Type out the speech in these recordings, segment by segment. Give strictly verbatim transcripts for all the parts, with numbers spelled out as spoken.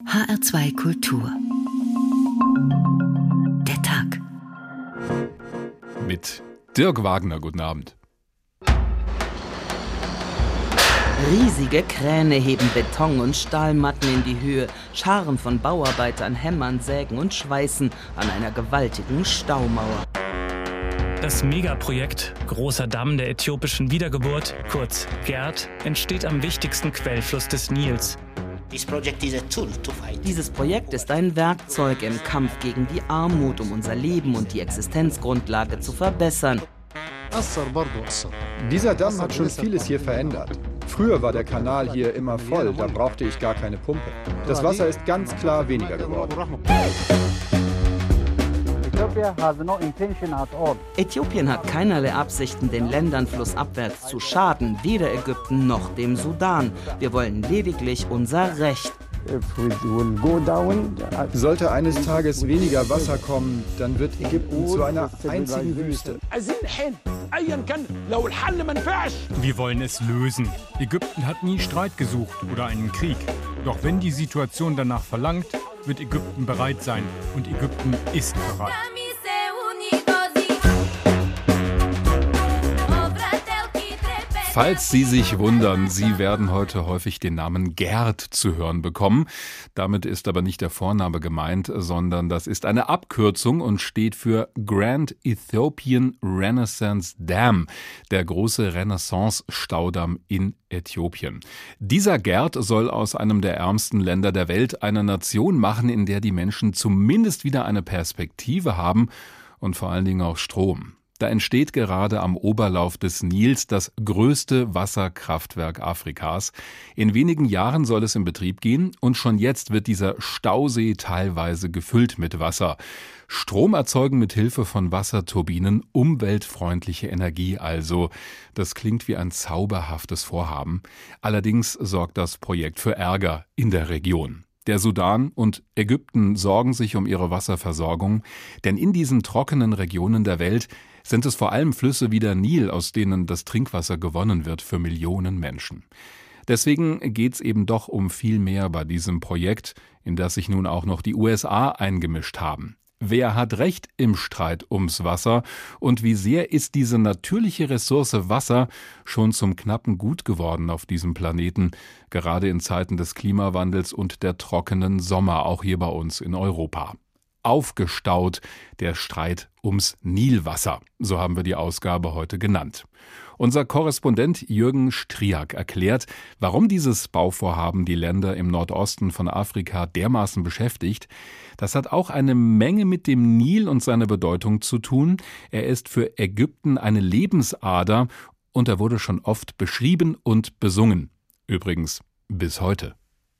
H R zwei Kultur. Der Tag. Mit Dirk Wagner, guten Abend. Riesige Kräne heben Beton- und Stahlmatten in die Höhe. Scharen von Bauarbeitern hämmern, sägen und schweißen an einer gewaltigen Staumauer. Das Megaprojekt Großer Damm der äthiopischen Wiedergeburt, kurz GERD, entsteht am wichtigsten Quellfluss des Nils. Dieses Projekt ist ein Werkzeug im Kampf gegen die Armut, um unser Leben und die Existenzgrundlage zu verbessern. Dieser Damm hat schon vieles hier verändert. Früher war der Kanal hier immer voll, da brauchte ich gar keine Pumpe. Das Wasser ist ganz klar weniger geworden. Äthiopien hat keinerlei Absichten, den Ländern flussabwärts zu schaden, weder Ägypten noch dem Sudan. Wir wollen lediglich unser Recht. Sollte eines Tages weniger Wasser kommen, dann wird Ägypten zu einer einzigen Wüste. Wir wollen es lösen. Ägypten hat nie Streit gesucht oder einen Krieg. Doch wenn die Situation danach verlangt, wird Ägypten bereit sein. Und Ägypten ist bereit. Falls Sie sich wundern, Sie werden heute häufig den Namen GERD zu hören bekommen. Damit ist aber nicht der Vorname gemeint, sondern das ist eine Abkürzung und steht für Grand Ethiopian Renaissance Dam, der große Renaissance-Staudamm in Äthiopien. Dieser GERD soll aus einem der ärmsten Länder der Welt eine Nation machen, in der die Menschen zumindest wieder eine Perspektive haben und vor allen Dingen auch Strom. Da entsteht gerade am Oberlauf des Nils das größte Wasserkraftwerk Afrikas. In wenigen Jahren soll es in Betrieb gehen und schon jetzt wird dieser Stausee teilweise gefüllt mit Wasser. Strom erzeugen mit Hilfe von Wasserturbinen, umweltfreundliche Energie also. Das klingt wie ein zauberhaftes Vorhaben. Allerdings sorgt das Projekt für Ärger in der Region. Der Sudan und Ägypten sorgen sich um ihre Wasserversorgung, denn in diesen trockenen Regionen der Welt sind es vor allem Flüsse wie der Nil, aus denen das Trinkwasser gewonnen wird für Millionen Menschen. Deswegen geht's eben doch um viel mehr bei diesem Projekt, in das sich nun auch noch die U S A eingemischt haben. Wer hat Recht im Streit ums Wasser und wie sehr ist diese natürliche Ressource Wasser schon zum knappen Gut geworden auf diesem Planeten, gerade in Zeiten des Klimawandels und der trockenen Sommer, auch hier bei uns in Europa. Aufgestaut, der Streit ums Nilwasser, so haben wir die Ausgabe heute genannt. Unser Korrespondent Jürgen Striak erklärt, warum dieses Bauvorhaben die Länder im Nordosten von Afrika dermaßen beschäftigt. Das hat auch eine Menge mit dem Nil und seiner Bedeutung zu tun. Er ist für Ägypten eine Lebensader und er wurde schon oft beschrieben und besungen. Übrigens bis heute.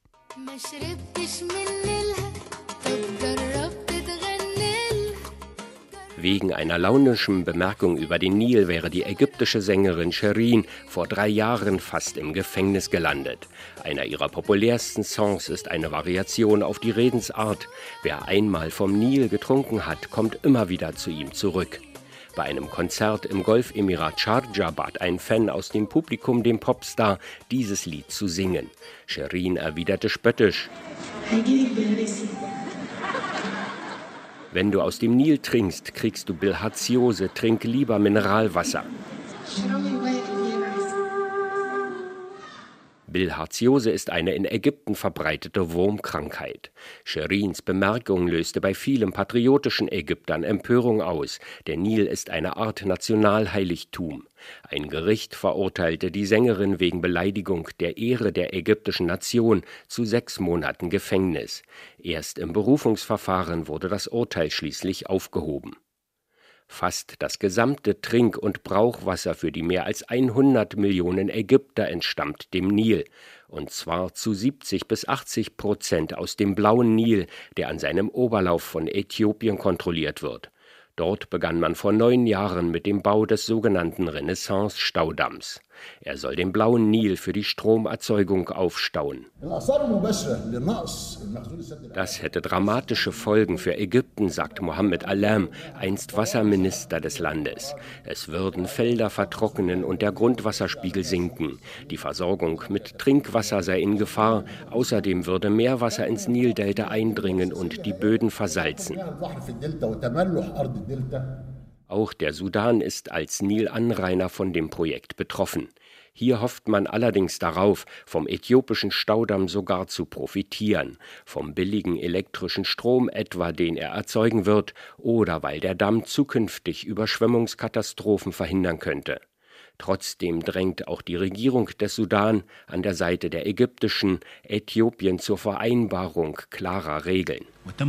Wegen einer launischen Bemerkung über den Nil wäre die ägyptische Sängerin Shirin vor drei Jahren fast im Gefängnis gelandet. Einer ihrer populärsten Songs ist eine Variation auf die Redensart: Wer einmal vom Nil getrunken hat, kommt immer wieder zu ihm zurück. Bei einem Konzert im Golfemirat Sharjah bat ein Fan aus dem Publikum den Popstar, dieses Lied zu singen. Shirin erwiderte spöttisch: Wenn du aus dem Nil trinkst, kriegst du Bilharziose, trink lieber Mineralwasser. Bilharziose ist eine in Ägypten verbreitete Wurmkrankheit. Shirins Bemerkung löste bei vielen patriotischen Ägyptern Empörung aus. Der Nil ist eine Art Nationalheiligtum. Ein Gericht verurteilte die Sängerin wegen Beleidigung der Ehre der ägyptischen Nation zu sechs Monaten Gefängnis. Erst im Berufungsverfahren wurde das Urteil schließlich aufgehoben. Fast das gesamte Trink- und Brauchwasser für die mehr als hundert Millionen Ägypter entstammt dem Nil, und zwar zu siebzig bis achtzig Prozent aus dem blauen Nil, der an seinem Oberlauf von Äthiopien kontrolliert wird. Dort begann man vor neun Jahren mit dem Bau des sogenannten Renaissance-Staudamms. Er soll den blauen Nil für die Stromerzeugung aufstauen. Das hätte dramatische Folgen für Ägypten, sagt Mohammed Alam, einst Wasserminister des Landes. Es würden Felder vertrocknen und der Grundwasserspiegel sinken. Die Versorgung mit Trinkwasser sei in Gefahr. Außerdem würde Meerwasser ins Nildelta eindringen und die Böden versalzen. Auch der Sudan ist als Nilanrainer von dem Projekt betroffen. Hier hofft man allerdings darauf, vom äthiopischen Staudamm sogar zu profitieren, vom billigen elektrischen Strom etwa, den er erzeugen wird, oder weil der Damm zukünftig Überschwemmungskatastrophen verhindern könnte. Trotzdem drängt auch die Regierung des Sudan an der Seite der ägyptischen Äthiopien zur Vereinbarung klarer Regeln.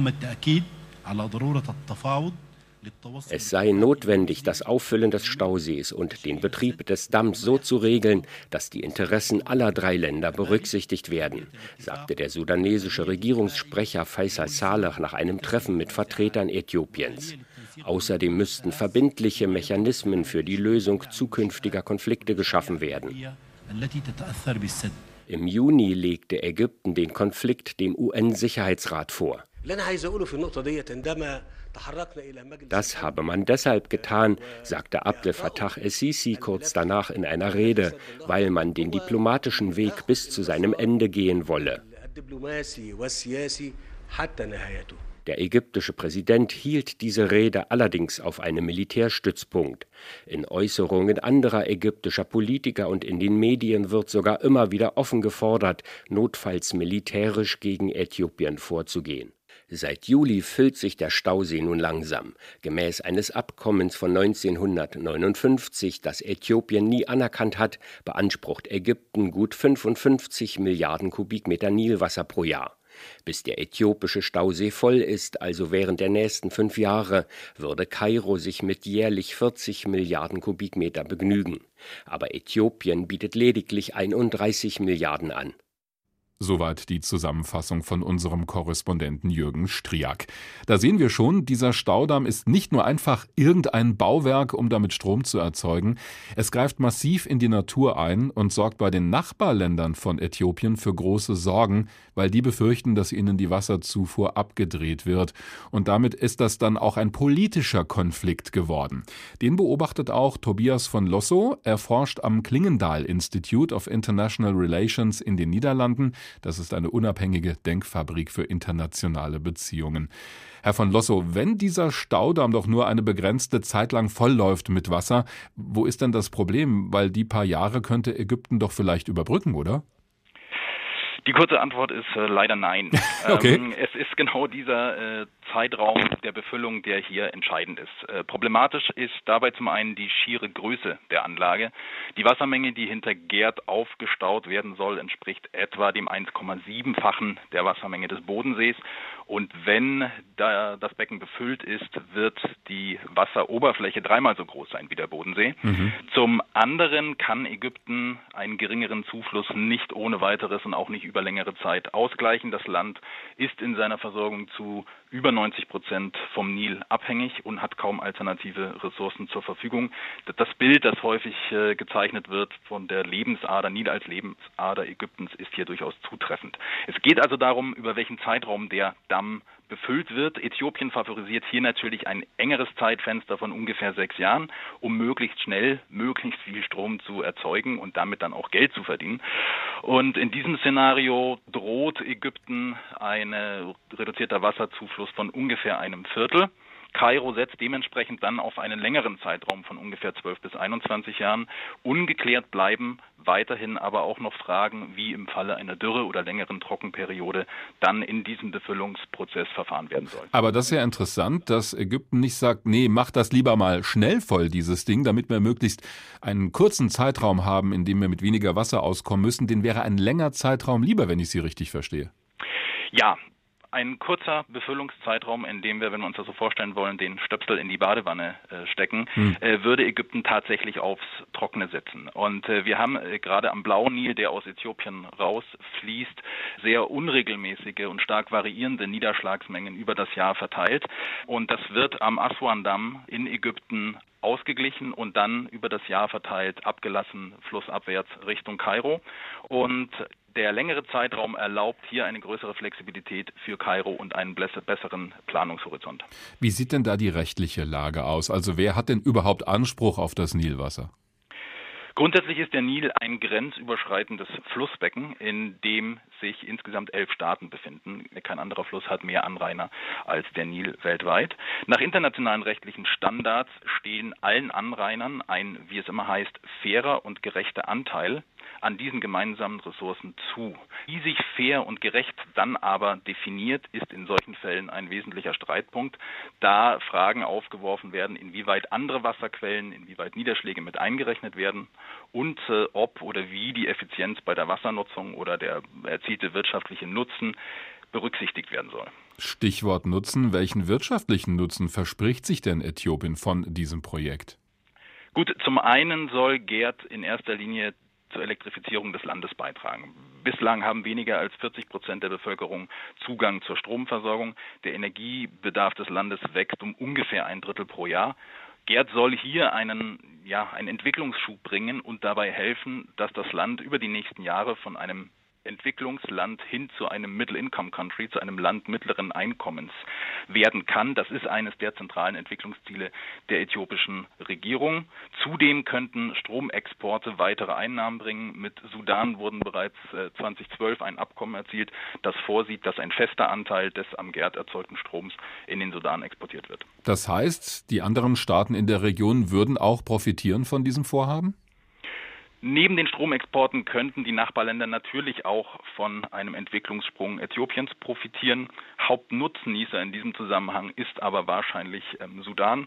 Es sei notwendig, das Auffüllen des Stausees und den Betrieb des Damms so zu regeln, dass die Interessen aller drei Länder berücksichtigt werden, sagte der sudanesische Regierungssprecher Faisal Saleh nach einem Treffen mit Vertretern Äthiopiens. Außerdem müssten verbindliche Mechanismen für die Lösung zukünftiger Konflikte geschaffen werden. Im Juni legte Ägypten den Konflikt dem U N-Sicherheitsrat vor. Das habe man deshalb getan, sagte Abdel Fattah el-Sisi kurz danach in einer Rede, weil man den diplomatischen Weg bis zu seinem Ende gehen wolle. Der ägyptische Präsident hielt diese Rede allerdings auf einem Militärstützpunkt. In Äußerungen anderer ägyptischer Politiker und in den Medien wird sogar immer wieder offen gefordert, notfalls militärisch gegen Äthiopien vorzugehen. Seit Juli füllt sich der Stausee nun langsam. Gemäß eines Abkommens von neunzehnhundertneunundfünfzig, das Äthiopien nie anerkannt hat, beansprucht Ägypten gut fünfundfünfzig Milliarden Kubikmeter Nilwasser pro Jahr. Bis der äthiopische Stausee voll ist, also während der nächsten fünf Jahre, würde Kairo sich mit jährlich vierzig Milliarden Kubikmeter begnügen. Aber Äthiopien bietet lediglich einunddreißig Milliarden an. Soweit die Zusammenfassung von unserem Korrespondenten Jürgen Striak. Da sehen wir schon, dieser Staudamm ist nicht nur einfach irgendein Bauwerk, um damit Strom zu erzeugen. Es greift massiv in die Natur ein und sorgt bei den Nachbarländern von Äthiopien für große Sorgen, weil die befürchten, dass ihnen die Wasserzufuhr abgedreht wird. Und damit ist das dann auch ein politischer Konflikt geworden. Den beobachtet auch Tobias von Losso. Er forscht am Klingendahl Institute of International Relations in den Niederlanden. Das ist eine unabhängige Denkfabrik für internationale Beziehungen. Herr von Losso, wenn dieser Staudamm doch nur eine begrenzte Zeit lang vollläuft mit Wasser, wo ist denn das Problem? Weil die paar Jahre könnte Ägypten doch vielleicht überbrücken, oder? Die kurze Antwort ist äh, leider nein. Okay. Ähm, es ist genau dieser äh, Zeitraum der Befüllung, der hier entscheidend ist. Äh, problematisch ist dabei zum einen die schiere Größe der Anlage. Die Wassermenge, die hinter Gerd aufgestaut werden soll, entspricht etwa dem eins Komma sieben-fachen der Wassermenge des Bodensees. Und wenn da das Becken befüllt ist, wird die Wasseroberfläche dreimal so groß sein wie der Bodensee. Mhm. Zum anderen kann Ägypten einen geringeren Zufluss nicht ohne weiteres und auch nicht über längere Zeit ausgleichen. Das Land ist in seiner Versorgung zu über neunzig Prozent vom Nil abhängig und hat kaum alternative Ressourcen zur Verfügung. Das Bild, das häufig äh, gezeichnet wird von der Lebensader, Nil als Lebensader Ägyptens, ist hier durchaus zutreffend. Es geht also darum, über welchen Zeitraum der Damm befüllt wird. Äthiopien favorisiert hier natürlich ein engeres Zeitfenster von ungefähr sechs Jahren, um möglichst schnell, möglichst viel Strom zu erzeugen und damit dann auch Geld zu verdienen. Und in diesem Szenario droht Ägypten ein reduzierter Wasserzufluss von ungefähr einem Viertel. Kairo setzt dementsprechend dann auf einen längeren Zeitraum von ungefähr zwölf bis einundzwanzig Jahren. Ungeklärt bleiben weiterhin aber auch noch Fragen, wie im Falle einer Dürre oder längeren Trockenperiode dann in diesem Befüllungsprozess verfahren werden soll. Aber das ist ja interessant, dass Ägypten nicht sagt, nee, mach das lieber mal schnell voll, dieses Ding, damit wir möglichst einen kurzen Zeitraum haben, in dem wir mit weniger Wasser auskommen müssen. Den wäre ein länger Zeitraum lieber, wenn ich Sie richtig verstehe. Ja. Ein kurzer Befüllungszeitraum, in dem wir, wenn wir uns das so vorstellen wollen, den Stöpsel in die Badewanne äh, stecken, hm. äh, würde Ägypten tatsächlich aufs Trockene setzen. Und äh, wir haben äh, gerade am Blauen Nil, der aus Äthiopien rausfließt, sehr unregelmäßige und stark variierende Niederschlagsmengen über das Jahr verteilt. Und das wird am Aswan-Damm in Ägypten ausgeglichen und dann über das Jahr verteilt abgelassen, flussabwärts Richtung Kairo. Und der längere Zeitraum erlaubt hier eine größere Flexibilität für Kairo und einen besseren Planungshorizont. Wie sieht denn da die rechtliche Lage aus? Also wer hat denn überhaupt Anspruch auf das Nilwasser? Grundsätzlich ist der Nil ein grenzüberschreitendes Flussbecken, in dem sich insgesamt elf Staaten befinden. Kein anderer Fluss hat mehr Anrainer als der Nil weltweit. Nach internationalen rechtlichen Standards stehen allen Anrainern ein, wie es immer heißt, fairer und gerechter Anteil an diesen gemeinsamen Ressourcen zu. Wie sich fair und gerecht dann aber definiert, ist in solchen Fällen ein wesentlicher Streitpunkt, da Fragen aufgeworfen werden, inwieweit andere Wasserquellen, inwieweit Niederschläge mit eingerechnet werden und äh, ob oder wie die Effizienz bei der Wassernutzung oder der erzielte wirtschaftliche Nutzen berücksichtigt werden soll. Stichwort Nutzen. Welchen wirtschaftlichen Nutzen verspricht sich denn Äthiopien von diesem Projekt? Gut, zum einen soll Gerd in erster Linie zur Elektrifizierung des Landes beitragen. Bislang haben weniger als vierzig Prozent der Bevölkerung Zugang zur Stromversorgung. Der Energiebedarf des Landes wächst um ungefähr ein Drittel pro Jahr. Gerd soll hier einen, ja, einen Entwicklungsschub bringen und dabei helfen, dass das Land über die nächsten Jahre von einem Entwicklungsland hin zu einem Middle-Income-Country, zu einem Land mittleren Einkommens werden kann. Das ist eines der zentralen Entwicklungsziele der äthiopischen Regierung. Zudem könnten Stromexporte weitere Einnahmen bringen. Mit Sudan wurden bereits zweitausendzwölf ein Abkommen erzielt, das vorsieht, dass ein fester Anteil des am Gerd erzeugten Stroms in den Sudan exportiert wird. Das heißt, die anderen Staaten in der Region würden auch profitieren von diesem Vorhaben? Neben den Stromexporten könnten die Nachbarländer natürlich auch von einem Entwicklungssprung Äthiopiens profitieren. Hauptnutznießer in diesem Zusammenhang ist aber wahrscheinlich ähm, Sudan.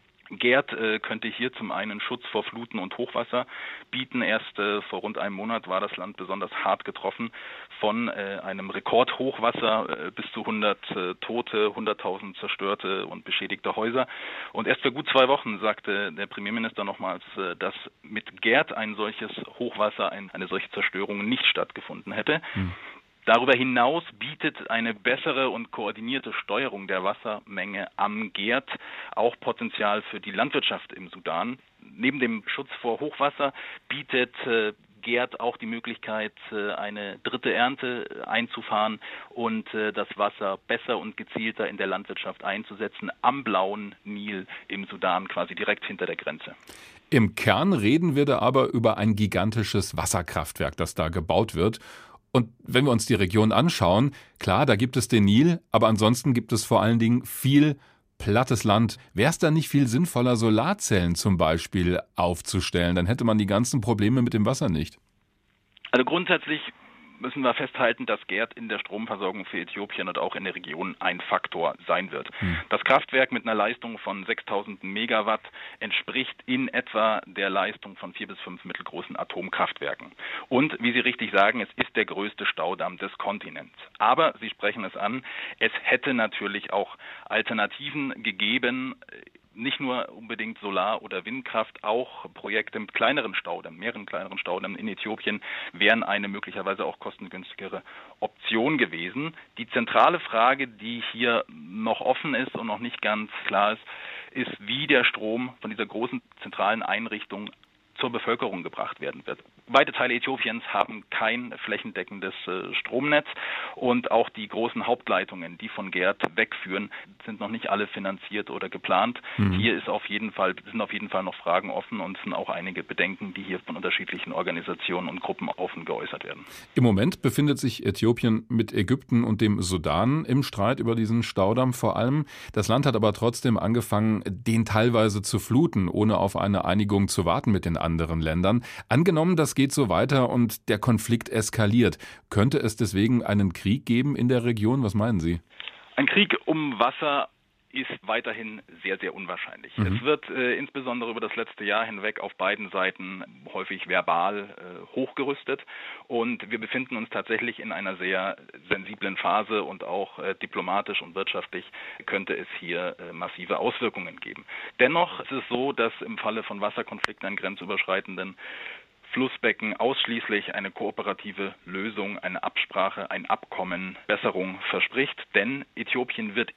Gerd äh, könnte hier zum einen Schutz vor Fluten und Hochwasser bieten. Erst äh, vor rund einem Monat war das Land besonders hart getroffen von äh, einem Rekordhochwasser, äh, bis zu hundert äh, Tote, hunderttausend zerstörte und beschädigte Häuser. Und erst vor gut zwei Wochen sagte der Premierminister nochmals, äh, dass mit Gerd ein solches Hochwasser, ein, eine solche Zerstörung nicht stattgefunden hätte. Hm. Darüber hinaus bietet eine bessere und koordinierte Steuerung der Wassermenge am Gerd auch Potenzial für die Landwirtschaft im Sudan. Neben dem Schutz vor Hochwasser bietet äh, Gerd auch die Möglichkeit, äh, eine dritte Ernte einzufahren und äh, das Wasser besser und gezielter in der Landwirtschaft einzusetzen, am blauen Nil im Sudan, quasi direkt hinter der Grenze. Im Kern reden wir da aber über ein gigantisches Wasserkraftwerk, das da gebaut wird. Und wenn wir uns die Region anschauen, klar, da gibt es den Nil, aber ansonsten gibt es vor allen Dingen viel plattes Land. Wäre es da nicht viel sinnvoller, Solarzellen zum Beispiel aufzustellen? Dann hätte man die ganzen Probleme mit dem Wasser nicht. Also grundsätzlich müssen wir festhalten, dass Gerd in der Stromversorgung für Äthiopien und auch in der Region ein Faktor sein wird. Hm. Das Kraftwerk mit einer Leistung von sechstausend Megawatt entspricht in etwa der Leistung von vier bis fünf mittelgroßen Atomkraftwerken. Und wie Sie richtig sagen, es ist der größte Staudamm des Kontinents. Aber Sie sprechen es an, es hätte natürlich auch Alternativen gegeben, nicht nur unbedingt Solar- oder Windkraft, auch Projekte mit kleineren Staudämmen, mehreren kleineren Staudämmen in Äthiopien wären eine möglicherweise auch kostengünstigere Option gewesen. Die zentrale Frage, die hier noch offen ist und noch nicht ganz klar ist, ist, wie der Strom von dieser großen zentralen Einrichtung zur Bevölkerung gebracht werden wird. Weite Teile Äthiopiens haben kein flächendeckendes äh, Stromnetz und auch die großen Hauptleitungen, die von Gerd wegführen, sind noch nicht alle finanziert oder geplant. Mhm. Hier ist auf jeden Fall, sind auf jeden Fall noch Fragen offen und es sind auch einige Bedenken, die hier von unterschiedlichen Organisationen und Gruppen offen geäußert werden. Im Moment befindet sich Äthiopien mit Ägypten und dem Sudan im Streit über diesen Staudamm vor allem. Das Land hat aber trotzdem angefangen, den teilweise zu fluten, ohne auf eine Einigung zu warten mit den anderen Ländern. Angenommen, das geht so weiter und der Konflikt eskaliert. Könnte es deswegen einen Krieg geben in der Region? Was meinen Sie? Ein Krieg um Wasser ist weiterhin sehr, sehr unwahrscheinlich. Mhm. Es wird äh, insbesondere über das letzte Jahr hinweg auf beiden Seiten häufig verbal äh, hochgerüstet und wir befinden uns tatsächlich in einer sehr sensiblen Phase und auch äh, diplomatisch und wirtschaftlich könnte es hier äh, massive Auswirkungen geben. Dennoch ist es so, dass im Falle von Wasserkonflikten an grenzüberschreitenden Flussbecken ausschließlich eine kooperative Lösung, eine Absprache, ein Abkommen, Besserung verspricht. Denn Äthiopien wird immer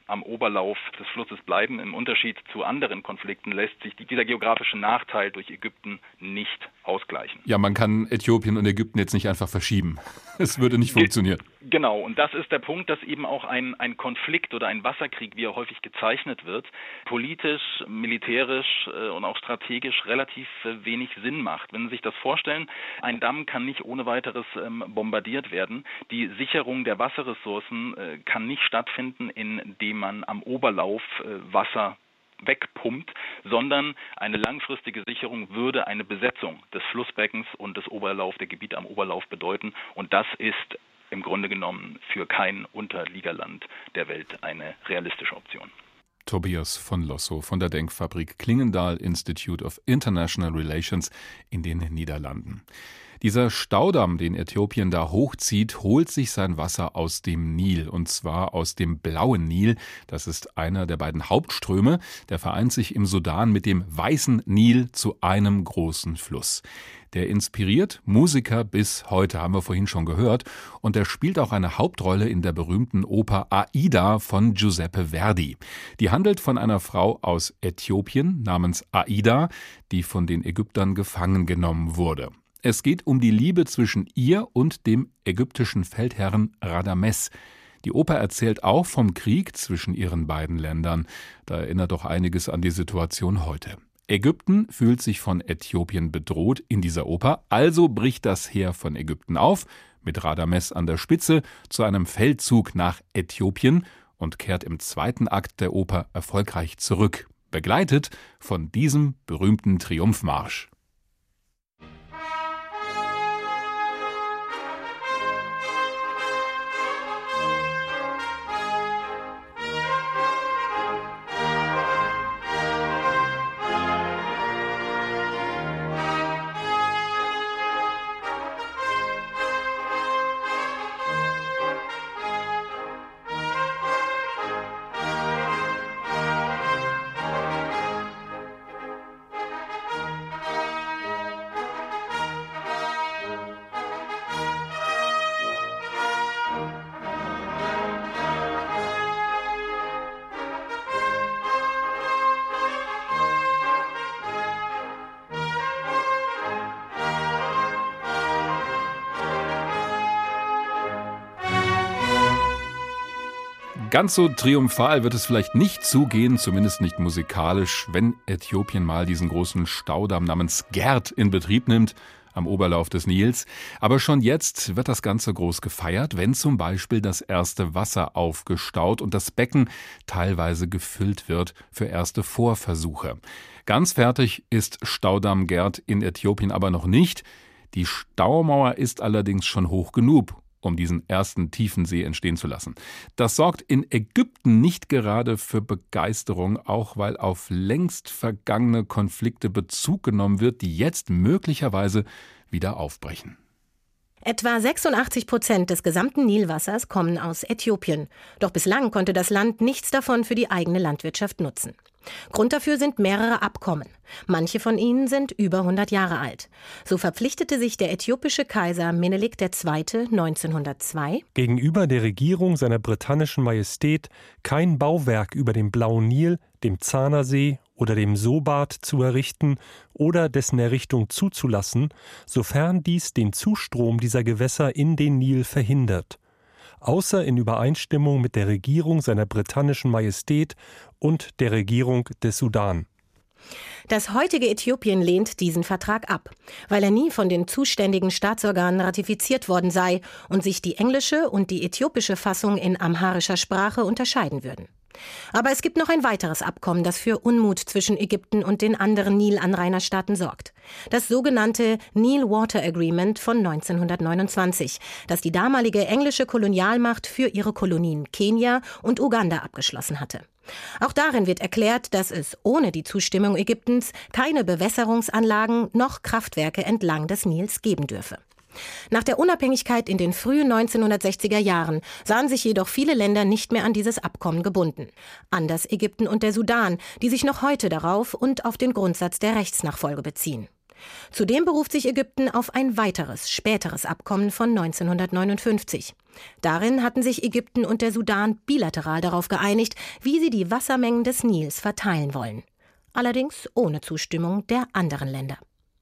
am Oberlauf des Flusses bleiben. Im Unterschied zu anderen Konflikten lässt sich dieser geografische Nachteil durch Ägypten nicht ausgleichen. Ja, man kann Äthiopien und Ägypten jetzt nicht einfach verschieben. Es würde nicht funktionieren. Genau, und das ist der Punkt, dass eben auch ein, ein Konflikt oder ein Wasserkrieg, wie er häufig gezeichnet wird, politisch, militärisch äh, und auch strategisch relativ äh, wenig Sinn macht. Wenn Sie sich das vorstellen, ein Damm kann nicht ohne weiteres ähm, bombardiert werden. Die Sicherung der Wasserressourcen äh, kann nicht stattfinden, indem man am Oberlauf äh, Wasser wegpumpt, sondern eine langfristige Sicherung würde eine Besetzung des Flussbeckens und des Oberlauf, der Gebiete am Oberlauf bedeuten. Und das ist im Grunde genommen für kein Unterligaland der Welt eine realistische Option. Tobias von Lossow von der Denkfabrik Klingendahl Institute of International Relations in den Niederlanden. Dieser Staudamm, den Äthiopien da hochzieht, holt sich sein Wasser aus dem Nil, und zwar aus dem Blauen Nil. Das ist einer der beiden Hauptströme. Der vereint sich im Sudan mit dem Weißen Nil zu einem großen Fluss. Der inspiriert Musiker bis heute, haben wir vorhin schon gehört. Und er spielt auch eine Hauptrolle in der berühmten Oper Aida von Giuseppe Verdi. Die handelt von einer Frau aus Äthiopien namens Aida, die von den Ägyptern gefangen genommen wurde. Es geht um die Liebe zwischen ihr und dem ägyptischen Feldherrn Radames. Die Oper erzählt auch vom Krieg zwischen ihren beiden Ländern. Da erinnert doch einiges an die Situation heute. Ägypten fühlt sich von Äthiopien bedroht in dieser Oper, also bricht das Heer von Ägypten auf, mit Radames an der Spitze, zu einem Feldzug nach Äthiopien und kehrt im zweiten Akt der Oper erfolgreich zurück, begleitet von diesem berühmten Triumphmarsch. Ganz so triumphal wird es vielleicht nicht zugehen, zumindest nicht musikalisch, wenn Äthiopien mal diesen großen Staudamm namens Gerd in Betrieb nimmt, am Oberlauf des Nils. Aber schon jetzt wird das Ganze groß gefeiert, wenn zum Beispiel das erste Wasser aufgestaut und das Becken teilweise gefüllt wird für erste Vorversuche. Ganz fertig ist Staudamm Gerd in Äthiopien aber noch nicht. Die Staumauer ist allerdings schon hoch genug, um diesen ersten tiefen See entstehen zu lassen. Das sorgt in Ägypten nicht gerade für Begeisterung, auch weil auf längst vergangene Konflikte Bezug genommen wird, die jetzt möglicherweise wieder aufbrechen. Etwa sechsundachtzig Prozent des gesamten Nilwassers kommen aus Äthiopien. Doch bislang konnte das Land nichts davon für die eigene Landwirtschaft nutzen. Grund dafür sind mehrere Abkommen. Manche von ihnen sind über hundert Jahre alt. So verpflichtete sich der äthiopische Kaiser Menelik der Zweite. neunzehnhundertzwei gegenüber der Regierung seiner britannischen Majestät kein Bauwerk über dem Blauen Nil, dem Zanasee oder dem Sobat zu errichten oder dessen Errichtung zuzulassen, sofern dies den Zustrom dieser Gewässer in den Nil verhindert, außer in Übereinstimmung mit der Regierung seiner britannischen Majestät und der Regierung des Sudan. Das heutige Äthiopien lehnt diesen Vertrag ab, weil er nie von den zuständigen Staatsorganen ratifiziert worden sei und sich die englische und die äthiopische Fassung in amharischer Sprache unterscheiden würden. Aber es gibt noch ein weiteres Abkommen, das für Unmut zwischen Ägypten und den anderen Nil-Anrainerstaaten sorgt. Das sogenannte Nile Water Agreement von neunzehnhundertneunundzwanzig, das die damalige englische Kolonialmacht für ihre Kolonien Kenia und Uganda abgeschlossen hatte. Auch darin wird erklärt, dass es ohne die Zustimmung Ägyptens keine Bewässerungsanlagen noch Kraftwerke entlang des Nils geben dürfe. Nach der Unabhängigkeit in den frühen neunzehnhundertsechziger Jahren sahen sich jedoch viele Länder nicht mehr an dieses Abkommen gebunden. Anders Ägypten und der Sudan, die sich noch heute darauf und auf den Grundsatz der Rechtsnachfolge beziehen. Zudem beruft sich Ägypten auf ein weiteres, späteres Abkommen von neunzehnhundertneunundfünfzig. Darin hatten sich Ägypten und der Sudan bilateral darauf geeinigt, wie sie die Wassermengen des Nils verteilen wollen. Allerdings ohne Zustimmung der anderen Länder.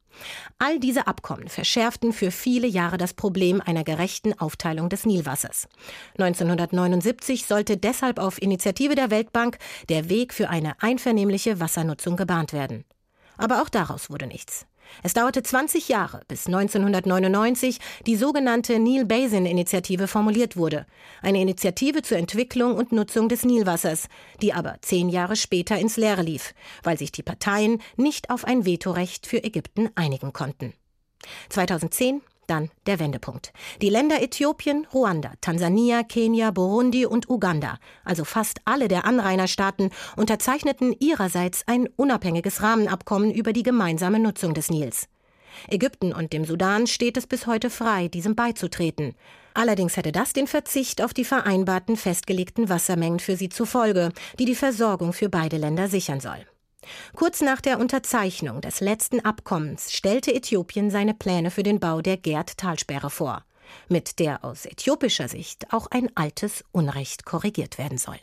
All diese Abkommen verschärften für viele Jahre das Problem einer gerechten Aufteilung des Nilwassers. neunzehnhundertneunundsiebzig sollte deshalb auf Initiative der Weltbank der Weg für eine einvernehmliche Wassernutzung gebahnt werden. Aber auch daraus wurde nichts. Es dauerte zwanzig Jahre, bis neunzehnhundertneunundneunzig die sogenannte Nile Basin Initiative formuliert wurde. Eine Initiative zur Entwicklung und Nutzung des Nilwassers, die aber zehn Jahre später ins Leere lief, weil sich die Parteien nicht auf ein Vetorecht für Ägypten einigen konnten. zweitausendzehn dann der Wendepunkt. Die Länder Äthiopien, Ruanda, Tansania, Kenia, Burundi und Uganda, also fast alle der Anrainerstaaten, unterzeichneten ihrerseits ein unabhängiges Rahmenabkommen über die gemeinsame Nutzung des Nils. Ägypten und dem Sudan steht es bis heute frei, diesem beizutreten. Allerdings hätte das den Verzicht auf die vereinbarten festgelegten Wassermengen für sie zur Folge, die die Versorgung für beide Länder sichern soll. Kurz nach der Unterzeichnung des letzten Abkommens stellte Äthiopien seine Pläne für den Bau der Gerd-Talsperre vor, mit der aus äthiopischer Sicht auch ein altes Unrecht korrigiert werden soll.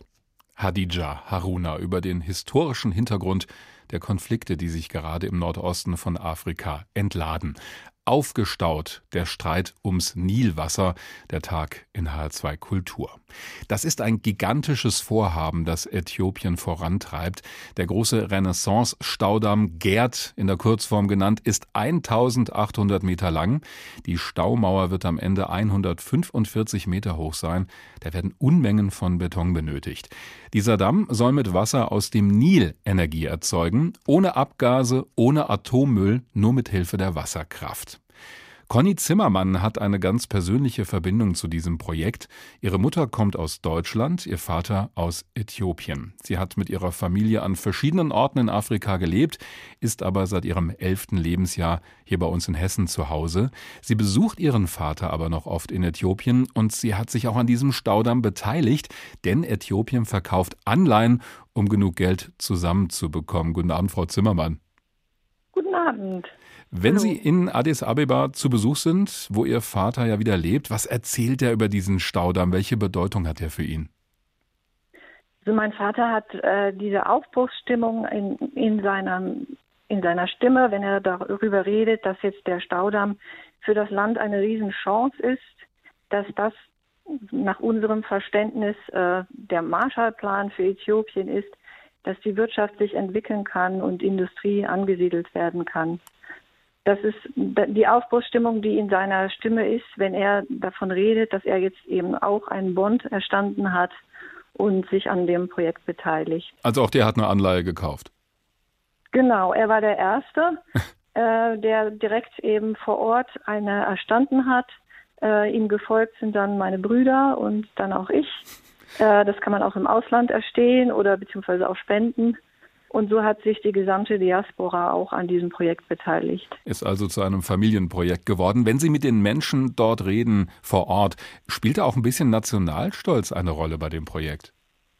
Hadija Haruna über den historischen Hintergrund der Konflikte, die sich gerade im Nordosten von Afrika entladen. Aufgestaut der Streit ums Nilwasser, der Tag in H R zwei Kultur. Das ist ein gigantisches Vorhaben, das Äthiopien vorantreibt. Der große Renaissance-Staudamm Gerd, in der Kurzform genannt, ist eintausendachthundert Meter lang. Die Staumauer wird am Ende hundertfünfundvierzig Meter hoch sein. Da werden Unmengen von Beton benötigt. Dieser Damm soll mit Wasser aus dem Nil Energie erzeugen, ohne Abgase, ohne Atommüll, nur mit Hilfe der Wasserkraft. Conny Zimmermann hat eine ganz persönliche Verbindung zu diesem Projekt. Ihre Mutter kommt aus Deutschland, ihr Vater aus Äthiopien. Sie hat mit ihrer Familie an verschiedenen Orten in Afrika gelebt, ist aber seit ihrem elften Lebensjahr hier bei uns in Hessen zu Hause. Sie besucht ihren Vater aber noch oft in Äthiopien und sie hat sich auch an diesem Staudamm beteiligt, denn Äthiopien verkauft Anleihen, um genug Geld zusammenzubekommen. Guten Abend, Frau Zimmermann. Guten Abend. Wenn Hallo. Sie in Addis Abeba zu Besuch sind, wo Ihr Vater ja wieder lebt, was erzählt er über diesen Staudamm? Welche Bedeutung hat er für ihn? Also mein Vater hat äh, diese Aufbruchsstimmung in, in, seiner, in seiner Stimme, wenn er darüber redet, dass jetzt der Staudamm für das Land eine Riesenchance ist, dass das nach unserem Verständnis äh, der Marshallplan für Äthiopien ist, dass die Wirtschaft sich entwickeln kann und Industrie angesiedelt werden kann. Das ist die Aufbruchsstimmung, die in seiner Stimme ist, wenn er davon redet, dass er jetzt eben auch einen Bond erstanden hat und sich an dem Projekt beteiligt. Also auch der hat eine Anleihe gekauft? Genau, er war der Erste, äh, der direkt eben vor Ort eine erstanden hat. Äh, ihm gefolgt sind dann meine Brüder und dann auch ich. Äh, das kann man auch im Ausland erstehen oder beziehungsweise auch spenden. Und so hat sich die gesamte Diaspora auch an diesem Projekt beteiligt. Ist also zu einem Familienprojekt geworden. Wenn Sie mit den Menschen dort reden, vor Ort, spielt da auch ein bisschen Nationalstolz eine Rolle bei dem Projekt?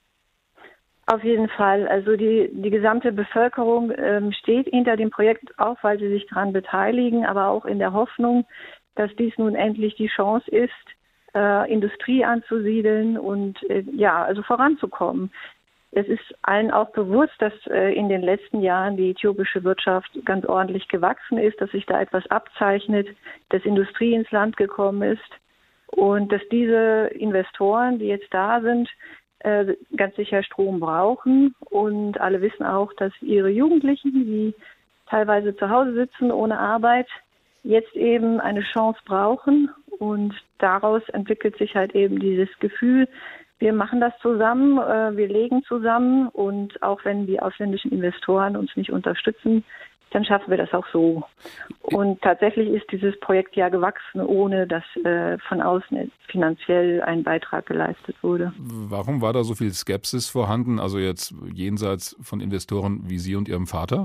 Auf jeden Fall. Also die, die gesamte Bevölkerung ähm, steht hinter dem Projekt, auch weil sie sich daran beteiligen, aber auch in der Hoffnung, dass dies nun endlich die Chance ist, äh, Industrie anzusiedeln und äh, ja, also voranzukommen. Es ist allen auch bewusst, dass äh, in den letzten Jahren die äthiopische Wirtschaft ganz ordentlich gewachsen ist, dass sich da etwas abzeichnet, dass Industrie ins Land gekommen ist und dass diese Investoren, die jetzt da sind, äh, ganz sicher Strom brauchen. Und alle wissen auch, dass ihre Jugendlichen, die teilweise zu Hause sitzen ohne Arbeit, jetzt eben eine Chance brauchen. Und daraus entwickelt sich halt eben dieses Gefühl, wir machen das zusammen, wir legen zusammen und auch wenn die ausländischen Investoren uns nicht unterstützen, dann schaffen wir das auch so. Und tatsächlich ist dieses Projekt ja gewachsen, ohne dass von außen finanziell ein Beitrag geleistet wurde. Warum war da so viel Skepsis vorhanden, also jetzt jenseits von Investoren wie Sie und Ihrem Vater?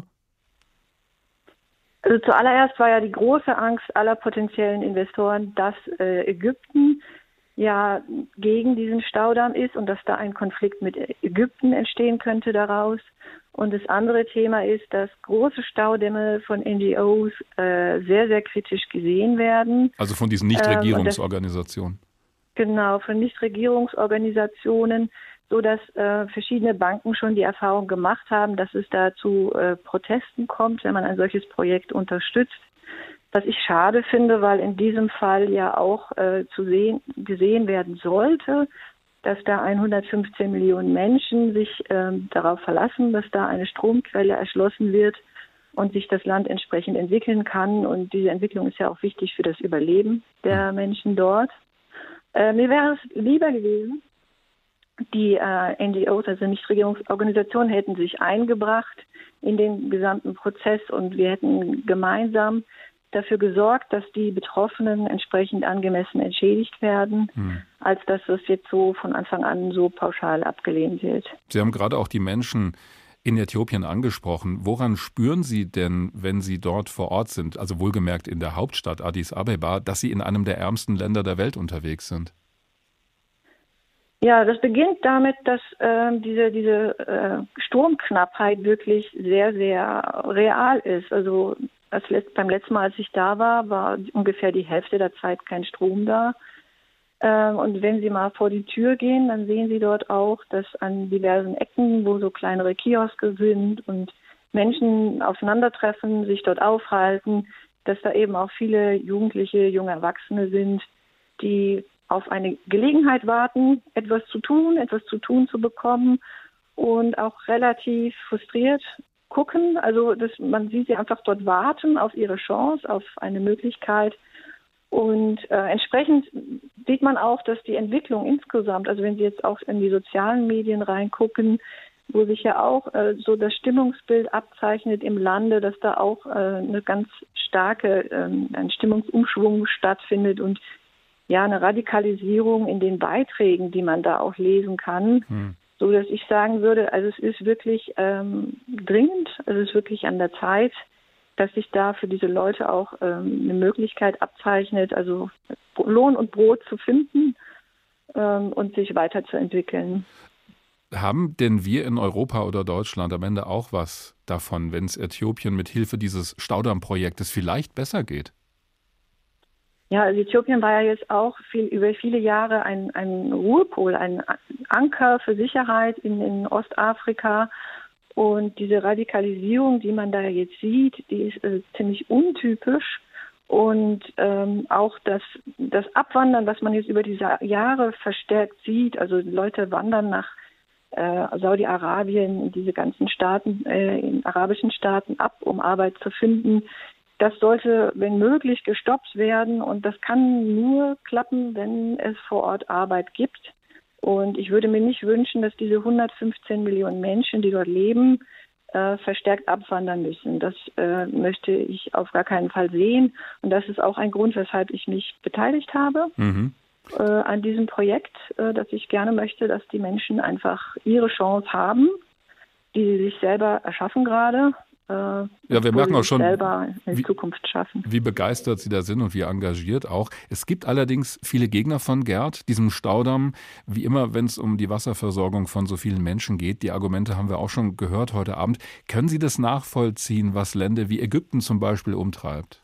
Also zuallererst war ja die große Angst aller potenziellen Investoren, dass Ägypten ja gegen diesen Staudamm ist und dass da ein Konflikt mit Ägypten entstehen könnte daraus. Und das andere Thema ist, dass große Staudämme von N G Os äh, sehr, sehr kritisch gesehen werden. Also von diesen Nichtregierungsorganisationen. Ähm, genau, von Nichtregierungsorganisationen, so dass äh, verschiedene Banken schon die Erfahrung gemacht haben, dass es da zu äh, Protesten kommt, wenn man ein solches Projekt unterstützt. Was ich schade finde, weil in diesem Fall ja auch äh, zu sehen, gesehen werden sollte, dass da hundertfünfzehn Millionen Menschen sich ähm, darauf verlassen, dass da eine Stromquelle erschlossen wird und sich das Land entsprechend entwickeln kann. Und diese Entwicklung ist ja auch wichtig für das Überleben der Menschen dort. Äh, mir wäre es lieber gewesen, die äh, N G Os, also Nichtregierungsorganisationen, hätten sich eingebracht in den gesamten Prozess und wir hätten gemeinsam dafür gesorgt, dass die Betroffenen entsprechend angemessen entschädigt werden, hm. als dass das jetzt so von Anfang an so pauschal abgelehnt wird. Sie haben gerade auch die Menschen in Äthiopien angesprochen. Woran spüren Sie denn, wenn Sie dort vor Ort sind, also wohlgemerkt in der Hauptstadt Addis Abeba, dass Sie in einem der ärmsten Länder der Welt unterwegs sind? Ja, das beginnt damit, dass äh, diese, diese äh, Stromknappheit wirklich sehr, sehr real ist. Also als letzt, beim letzten Mal, als ich da war, war ungefähr die Hälfte der Zeit kein Strom da. Äh, und wenn Sie mal vor die Tür gehen, dann sehen Sie dort auch, dass an diversen Ecken, wo so kleinere Kioske sind und Menschen aufeinandertreffen, sich dort aufhalten, dass da eben auch viele Jugendliche, junge Erwachsene sind, die auf eine Gelegenheit warten, etwas zu tun, etwas zu tun zu bekommen und auch relativ frustriert gucken. Also das, man sieht sie einfach dort warten auf ihre Chance, auf eine Möglichkeit. Und äh, entsprechend sieht man auch, dass die Entwicklung insgesamt, also wenn Sie jetzt auch in die sozialen Medien reingucken, wo sich ja auch äh, so das Stimmungsbild abzeichnet im Lande, dass da auch äh, eine ganz starke, äh, ein Stimmungsumschwung stattfindet und ja, eine Radikalisierung in den Beiträgen, die man da auch lesen kann, hm. so dass ich sagen würde, also es ist wirklich ähm, dringend, also es ist wirklich an der Zeit, dass sich da für diese Leute auch ähm, eine Möglichkeit abzeichnet, also Lohn und Brot zu finden ähm, und sich weiterzuentwickeln. Haben denn wir in Europa oder Deutschland am Ende auch was davon, wenn es Äthiopien mit Hilfe dieses Staudammprojektes vielleicht besser geht? Ja, also Äthiopien war ja jetzt auch viel, über viele Jahre ein, ein Ruhepol, ein Anker für Sicherheit in, in Ostafrika. Und diese Radikalisierung, die man da jetzt sieht, die ist äh, ziemlich untypisch. Und ähm, auch das, das Abwandern, was man jetzt über diese Jahre verstärkt sieht, also Leute wandern nach äh, Saudi-Arabien, in diese ganzen Staaten, äh, in arabischen Staaten ab, um Arbeit zu finden. Das sollte, wenn möglich, gestoppt werden und das kann nur klappen, wenn es vor Ort Arbeit gibt. Und ich würde mir nicht wünschen, dass diese hundertfünfzehn Millionen Menschen, die dort leben, äh, verstärkt abwandern müssen. Das äh, möchte ich auf gar keinen Fall sehen. Und das ist auch ein Grund, weshalb ich mich beteiligt habe mhm. äh, an diesem Projekt, äh, dass ich gerne möchte, dass die Menschen einfach ihre Chance haben, die sie sich selber erschaffen gerade. Ja, wir merken auch schon, selber eine wie, Zukunft schaffen. wie begeistert Sie da sind und wie engagiert auch. Es gibt allerdings viele Gegner von Gerd, diesem Staudamm. Wie immer, wenn es um die Wasserversorgung von so vielen Menschen geht, die Argumente haben wir auch schon gehört heute Abend. Können Sie das nachvollziehen, was Länder wie Ägypten zum Beispiel umtreibt?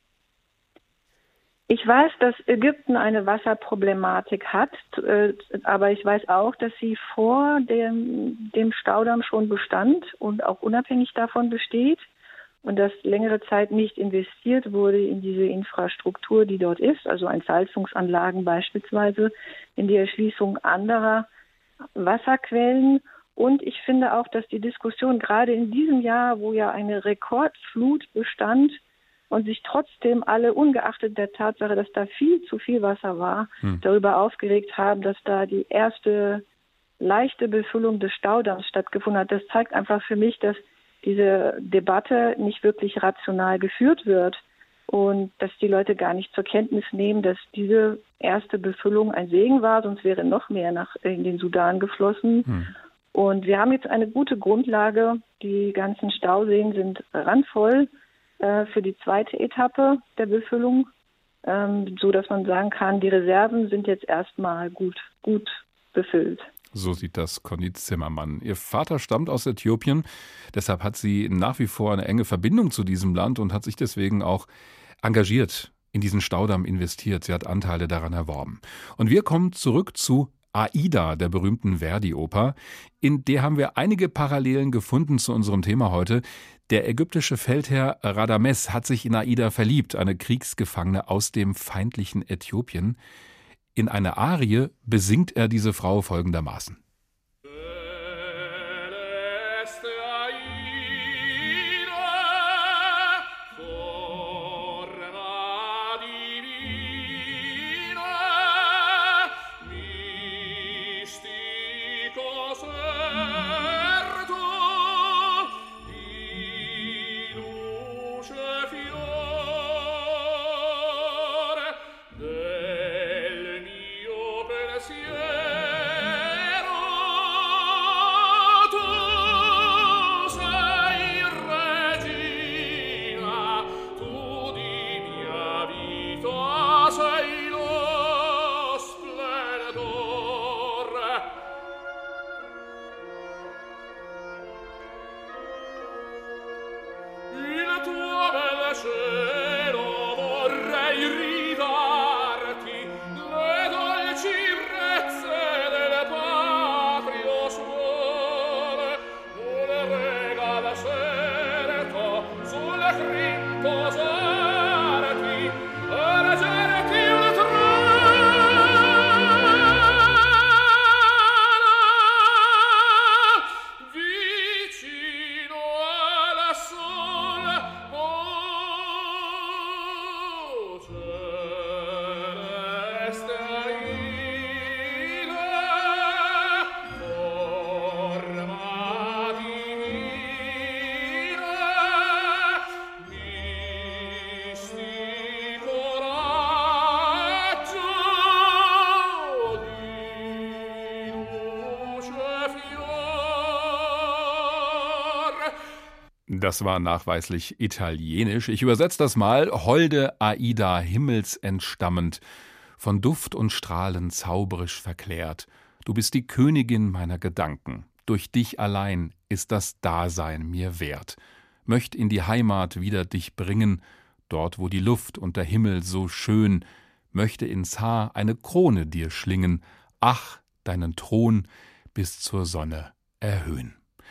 Ich weiß, dass Ägypten eine Wasserproblematik hat, aber ich weiß auch, dass sie vor dem, dem Staudamm schon bestand und auch unabhängig davon besteht und dass längere Zeit nicht investiert wurde in diese Infrastruktur, die dort ist, also Entsalzungsanlagen beispielsweise, in die Erschließung anderer Wasserquellen. Und ich finde auch, dass die Diskussion gerade in diesem Jahr, wo ja eine Rekordflut bestand, und sich trotzdem alle, ungeachtet der Tatsache, dass da viel zu viel Wasser war, hm. darüber aufgeregt haben, dass da die erste leichte Befüllung des Staudamms stattgefunden hat. Das zeigt einfach für mich, dass diese Debatte nicht wirklich rational geführt wird und dass die Leute gar nicht zur Kenntnis nehmen, dass diese erste Befüllung ein Segen war, sonst wäre noch mehr nach in den Sudan geflossen. Hm. Und wir haben jetzt eine gute Grundlage. Die ganzen Stauseen sind randvoll für die zweite Etappe der Befüllung ähm, so dass man sagen kann, die Reserven sind jetzt erstmal gut, gut befüllt. So sieht das Conny Zimmermann. Ihr Vater stammt aus Äthiopien, deshalb hat sie nach wie vor eine enge Verbindung zu diesem Land und hat sich deswegen auch engagiert, in diesen Staudamm investiert. Sie hat Anteile daran erworben. Und wir kommen zurück zu Aida, der berühmten Verdi-Oper. In der haben wir einige Parallelen gefunden zu unserem Thema heute. Der ägyptische Feldherr Radames hat sich in Aida verliebt, eine Kriegsgefangene aus dem feindlichen Äthiopien. In einer Arie besingt er diese Frau folgendermaßen. Das war nachweislich italienisch. Ich übersetze das mal. Holde Aida, himmelsentstammend, von Duft und Strahlen zauberisch verklärt. Du bist die Königin meiner Gedanken. Durch dich allein ist das Dasein mir wert. Möcht in die Heimat wieder dich bringen, dort wo die Luft und der Himmel so schön, möchte ins Haar eine Krone dir schlingen, ach, deinen Thron bis zur Sonne erhöhen.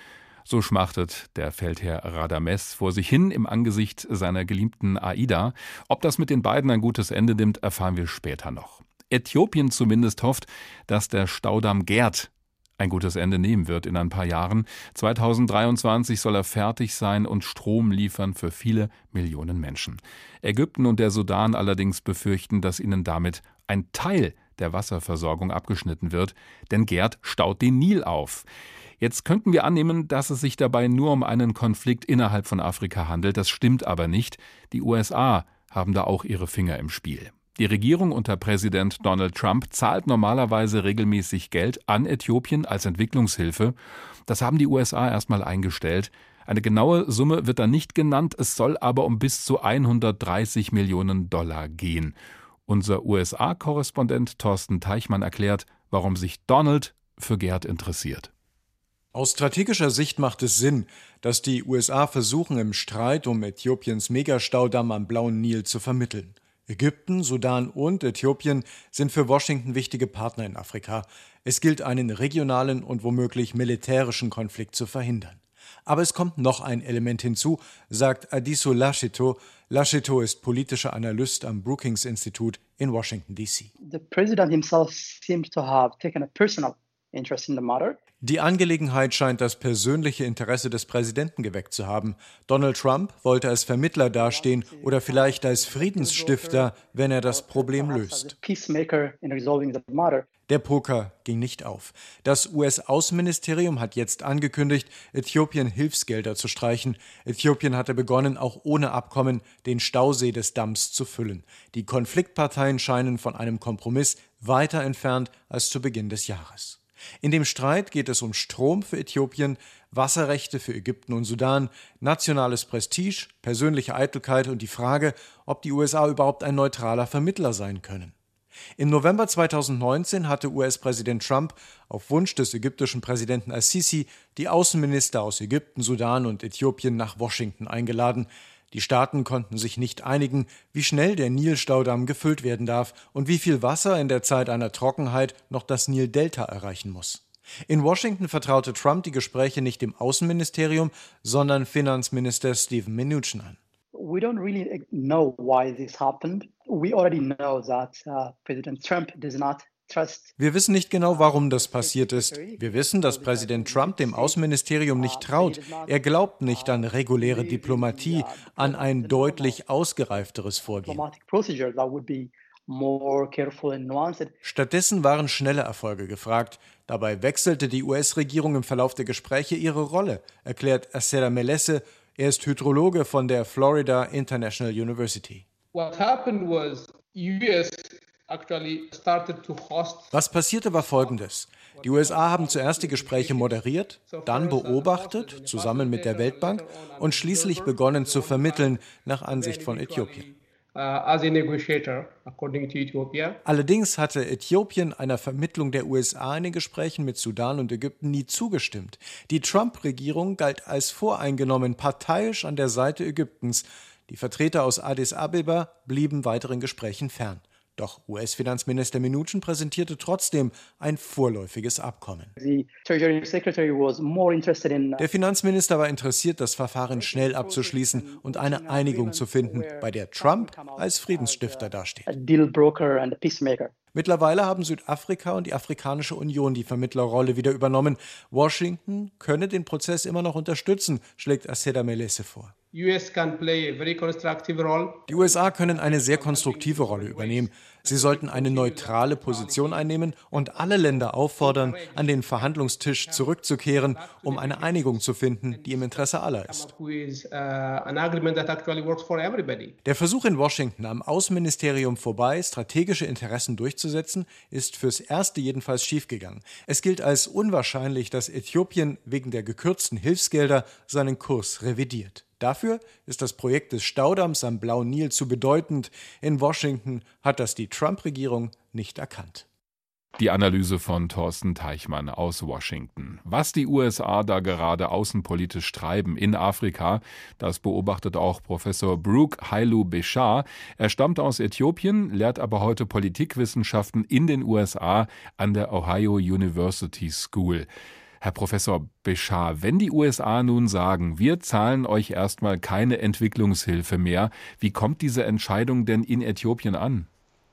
So schmachtet der Feldherr Radames vor sich hin im Angesicht seiner geliebten Aida. Ob das mit den beiden ein gutes Ende nimmt, erfahren wir später noch. Äthiopien zumindest hofft, dass der Staudamm Gerd ein gutes Ende nehmen wird in ein paar Jahren. zweitausenddreiundzwanzig soll er fertig sein und Strom liefern für viele Millionen Menschen. Ägypten und der Sudan allerdings befürchten, dass ihnen damit ein Teil der Wasserversorgung abgeschnitten wird, denn Gerd staut den Nil auf. Jetzt könnten wir annehmen, dass es sich dabei nur um einen Konflikt innerhalb von Afrika handelt. Das stimmt aber nicht. Die U S A haben da auch ihre Finger im Spiel. Die Regierung unter Präsident Donald Trump zahlt normalerweise regelmäßig Geld an Äthiopien als Entwicklungshilfe. Das haben die U S A erstmal eingestellt. Eine genaue Summe wird da nicht genannt. Es soll aber um bis zu hundertdreißig Millionen Dollar gehen. Unser U S A-Korrespondent Thorsten Teichmann erklärt, warum sich Donald für Gerd interessiert. Aus strategischer Sicht macht es Sinn, dass die U S A versuchen, im Streit um Äthiopiens Megastaudamm am Blauen Nil zu vermitteln. Ägypten, Sudan und Äthiopien sind für Washington wichtige Partner in Afrika. Es gilt, einen regionalen und womöglich militärischen Konflikt zu verhindern. Aber es kommt noch ein Element hinzu, sagt Adiso Lascito. Lascito ist politischer Analyst am Brookings-Institut in Washington, D C. The president himself seems to have taken a personal interest in the matter. Die Angelegenheit scheint das persönliche Interesse des Präsidenten geweckt zu haben. Donald Trump wollte als Vermittler dastehen oder vielleicht als Friedensstifter, wenn er das Problem löst. Der Poker ging nicht auf. Das U S-Außenministerium hat jetzt angekündigt, Äthiopien Hilfsgelder zu streichen. Äthiopien hatte begonnen, auch ohne Abkommen den Stausee des Damms zu füllen. Die Konfliktparteien scheinen von einem Kompromiss weiter entfernt als zu Beginn des Jahres. In dem Streit geht es um Strom für Äthiopien, Wasserrechte für Ägypten und Sudan, nationales Prestige, persönliche Eitelkeit und die Frage, ob die U S A überhaupt ein neutraler Vermittler sein können. Im November zweitausendneunzehn hatte U S-Präsident Trump auf Wunsch des ägyptischen Präsidenten al-Sisi die Außenminister aus Ägypten, Sudan und Äthiopien nach Washington eingeladen. Die Staaten konnten sich nicht einigen, wie schnell der Nilstaudamm gefüllt werden darf und wie viel Wasser in der Zeit einer Trockenheit noch das Nildelta erreichen muss. In Washington vertraute Trump die Gespräche nicht dem Außenministerium, sondern Finanzminister Steven Mnuchin an. We don't really know why this happened. We already know that uh, President Trump does not trust. Wir wissen nicht genau, warum das passiert ist. Wir wissen, dass Präsident Trump dem Außenministerium nicht traut. Er glaubt nicht an reguläre Diplomatie, an ein deutlich ausgereifteres Vorgehen. Stattdessen waren schnelle Erfolge gefragt. Dabei wechselte die U S-Regierung im Verlauf der Gespräche ihre Rolle, erklärt Asera Melesse. Er ist Hydrologe von der Florida International University. What happened was U S actually started to host. Was passierte, war Folgendes. Die U S A haben zuerst die Gespräche moderiert, dann beobachtet, zusammen mit der Weltbank, und schließlich begonnen zu vermitteln, nach Ansicht von Äthiopien. Allerdings hatte Äthiopien einer Vermittlung der U S A in den Gesprächen mit Sudan und Ägypten nie zugestimmt. Die Trump-Regierung galt als voreingenommen, parteiisch an der Seite Ägyptens. Die Vertreter aus Addis Abeba blieben weiteren Gesprächen fern. Doch U S-Finanzminister Mnuchin präsentierte trotzdem ein vorläufiges Abkommen. Der Finanzminister war interessiert, das Verfahren schnell abzuschließen und eine Einigung zu finden, bei der Trump als Friedensstifter dasteht. Mittlerweile haben Südafrika und die Afrikanische Union die Vermittlerrolle wieder übernommen. Washington könne den Prozess immer noch unterstützen, schlägt Asera Melesse vor. U S can play a very constructive role. Die U S A können eine sehr konstruktive Rolle übernehmen. Sie sollten eine neutrale Position einnehmen und alle Länder auffordern, an den Verhandlungstisch zurückzukehren, um eine Einigung zu finden, die im Interesse aller ist. Der Versuch in Washington, am Außenministerium vorbei strategische Interessen durchzusetzen, ist fürs Erste jedenfalls schiefgegangen. Es gilt als unwahrscheinlich, dass Äthiopien wegen der gekürzten Hilfsgelder seinen Kurs revidiert. Dafür ist das Projekt des Staudamms am Blauen Nil zu bedeutend. In Washington hat das die Trump-Regierung nicht erkannt. Die Analyse von Thorsten Teichmann aus Washington. Was die U S A da gerade außenpolitisch treiben in Afrika, das beobachtet auch Professor Brooke Hailu Beshar. Er stammt aus Äthiopien, lehrt aber heute Politikwissenschaften in den U S A an der Ohio University School. Herr Professor Beshar, wenn die U S A nun sagen, wir zahlen euch erstmal keine Entwicklungshilfe mehr, wie kommt diese Entscheidung denn in Äthiopien an?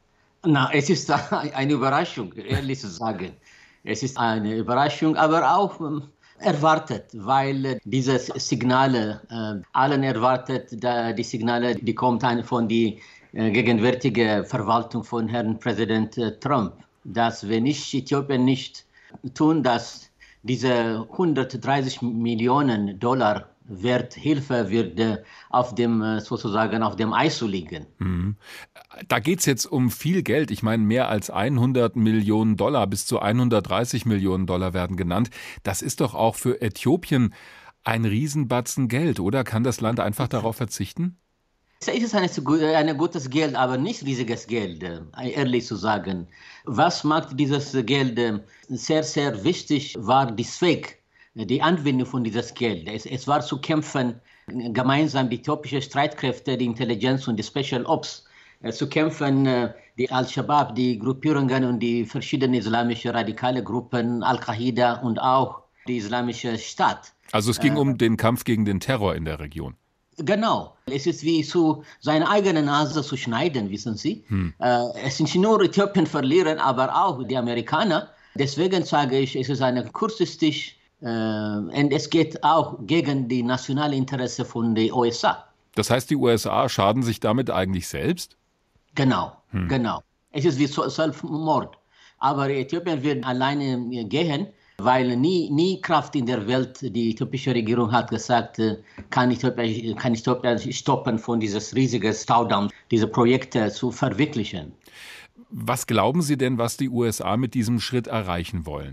Na, es ist eine Überraschung, ehrlich zu sagen. Es ist eine Überraschung, aber auch ähm, erwartet, weil äh, diese Signale, äh, allen erwartet, da die Signale, die kommt von der äh, gegenwärtigen Verwaltung von Herrn Präsident äh, Trump, dass wenn ich Äthiopien nicht tun, dass diese hundertdreißig Millionen Dollar Wert Hilfe wird auf dem sozusagen auf dem Eis liegen. Mhm. Da geht es jetzt um viel Geld. Ich meine, mehr als hundert Millionen Dollar, bis zu hundertdreißig Millionen Dollar werden genannt. Das ist doch auch für Äthiopien ein Riesenbatzen Geld, oder? Kann das Land einfach darauf verzichten? Es ist ein, ein gutes Geld, aber nicht riesiges Geld, ehrlich zu sagen. Was macht dieses Geld sehr, sehr wichtig, war die Zweck, die Anwendung von dieses Geld. Es, es war zu kämpfen, gemeinsam die äthiopische Streitkräfte, die Intelligenz und die Special Ops, zu kämpfen, die Al-Shabaab, die Gruppierungen und die verschiedenen islamischen radikale Gruppen, Al-Qaida und auch die Islamische Staat. Also es ging äh, um den Kampf gegen den Terror in der Region. Genau. Es ist wie zu seine eigene Nase zu schneiden, wissen Sie. Hm. Äh, es sind nicht nur Äthiopien verlieren, aber auch die Amerikaner. Deswegen sage ich, es ist eine kurzfristig, äh, und es geht auch gegen die nationalen Interessen von den U S A. Das heißt, die U S A schaden sich damit eigentlich selbst? Genau, hm. genau. Es ist wie Selbstmord. Aber Äthiopien wird alleine gehen, weil nie, nie Kraft in der Welt, die äthiopische Regierung hat gesagt, kann Äthiopien, kann Äthiopien stoppen, von dieses riesigen Staudamm, diese Projekte zu verwirklichen. Was glauben Sie denn, was die U S A mit diesem Schritt erreichen wollen?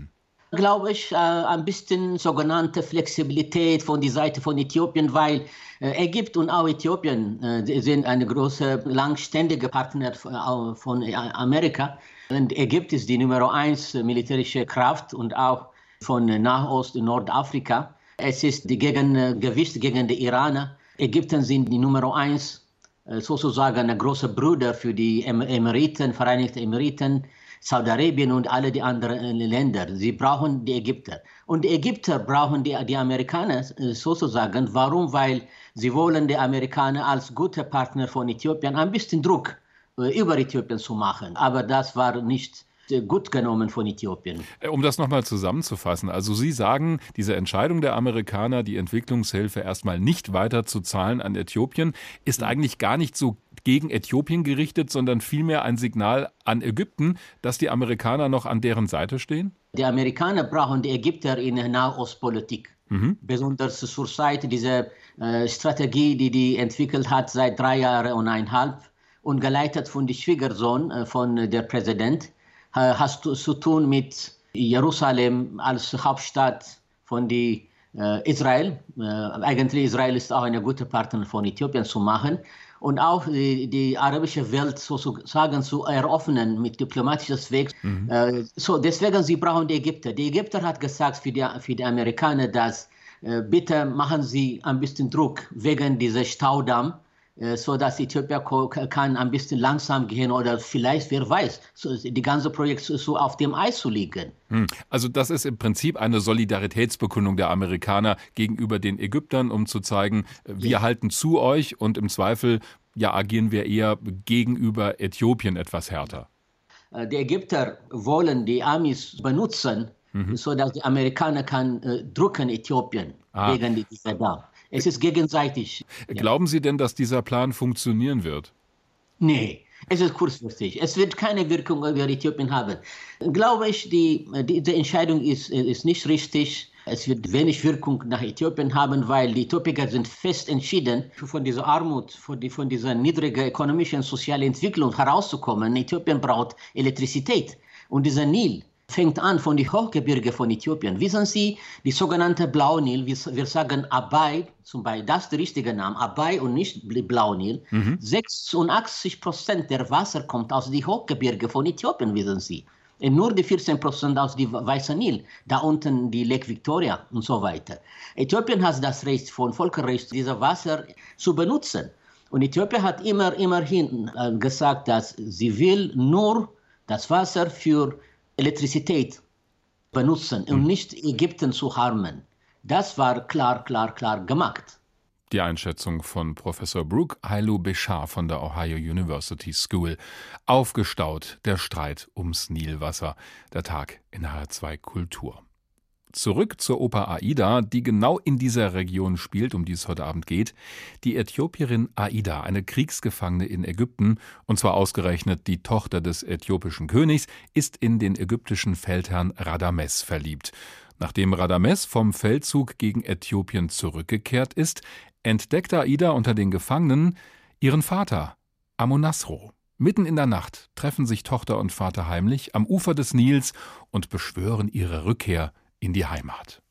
Glaube ich, ein bisschen sogenannte Flexibilität von der Seite von Äthiopien, weil Ägypten und auch Äthiopien sind eine große, langständige Partner von Amerika. Und Ägypten ist die Nummer eins militärische Kraft und auch von Nahost in Nordafrika. Es ist die Gegengewicht gegen die Iraner. Ägypten sind die Nummer eins, sozusagen ein großer Bruder für die Emiriten, Vereinigten Emiriten, Saudi-Arabien und alle die anderen Länder. Sie brauchen die Ägypter. Und die Ägypter brauchen die, die Amerikaner sozusagen. Warum? Weil sie wollen die Amerikaner als gute Partner von Äthiopien ein bisschen Druck über Äthiopien zu machen. Aber das war nicht gut genommen von Äthiopien. Um das nochmal zusammenzufassen, also Sie sagen, diese Entscheidung der Amerikaner, die Entwicklungshilfe erstmal nicht weiter zu zahlen an Äthiopien, ist eigentlich gar nicht so gegen Äthiopien gerichtet, sondern vielmehr ein Signal an Ägypten, dass die Amerikaner noch an deren Seite stehen? Die Amerikaner brauchen die Ägypter in der Nahostpolitik. Mhm. Besonders zur Zeit dieser äh, Strategie, die die entwickelt hat seit drei Jahren und eineinhalb und geleitet von dem Schwiegersohn äh, von der Präsident, hast du zu tun mit Jerusalem als Hauptstadt von die, äh, Israel. Äh, eigentlich Israel ist auch eine gute Partner von Äthiopien zu machen und auch die, die arabische Welt sozusagen zu eröffnen mit diplomatischen Weg. Mhm. Äh, so deswegen sie brauchen die Ägypter. Die Ägypter hat gesagt für die, für die Amerikaner, dass äh, bitte machen Sie ein bisschen Druck wegen dieser Staudamm, so dass Äthiopien kann ein bisschen langsam gehen oder vielleicht, wer weiß, so die ganze Projekt so auf dem Eis zu liegen. Also das ist im Prinzip eine Solidaritätsbekundung der Amerikaner gegenüber den Ägyptern, um zu zeigen, wir ja. halten zu euch und im Zweifel ja, agieren wir eher gegenüber Äthiopien etwas härter. Die Ägypter wollen die Amis benutzen, mhm. so dass die Amerikaner kann äh, drücken Äthiopien ah. gegen diese Damm. Es ist gegenseitig. Glauben Sie denn, dass dieser Plan funktionieren wird? Nee, es ist kurzfristig. Es wird keine Wirkung über Äthiopien haben. Glaube ich, die, die, die Entscheidung ist, ist nicht richtig. Es wird wenig Wirkung nach Äthiopien haben, weil die Äthiopier sind fest entschieden, von dieser Armut, von, die, von dieser niedrigen ökonomischen und sozialen Entwicklung herauszukommen. Äthiopien braucht Elektrizität. Und dieser Nil fängt an von den Hochgebirgen von Äthiopien. Wissen Sie, die sogenannte Blaunil, wir sagen Abai, zum Beispiel, das ist der richtige Name, Abai und nicht Blaunil. Mhm. sechsundachtzig Prozent der Wasser kommt aus den Hochgebirgen von Äthiopien, wissen Sie. Und nur die vierzehn Prozent aus dem Weißen Nil, da unten die Lake Victoria und so weiter. Äthiopien hat das Recht von Völkerrecht, dieses Wasser zu benutzen. Und Äthiopien hat immer, immerhin gesagt, dass sie will nur das Wasser für Elektrizität benutzen und nicht Ägypten zu harmen. Das war klar, klar, klar gemacht. Die Einschätzung von Professor Brooke Hailu-Beshar von der Ohio University School. Aufgestaut der Streit ums Nilwasser. Der Tag in H R zwei Kultur. Zurück zur Oper Aida, die genau in dieser Region spielt, um die es heute Abend geht. Die Äthiopierin Aida, eine Kriegsgefangene in Ägypten, und zwar ausgerechnet die Tochter des äthiopischen Königs, ist in den ägyptischen Feldherrn Radames verliebt. Nachdem Radames vom Feldzug gegen Äthiopien zurückgekehrt ist, entdeckt Aida unter den Gefangenen ihren Vater, Amonasro. Mitten in der Nacht treffen sich Tochter und Vater heimlich am Ufer des Nils und beschwören ihre Rückkehr in die Heimat.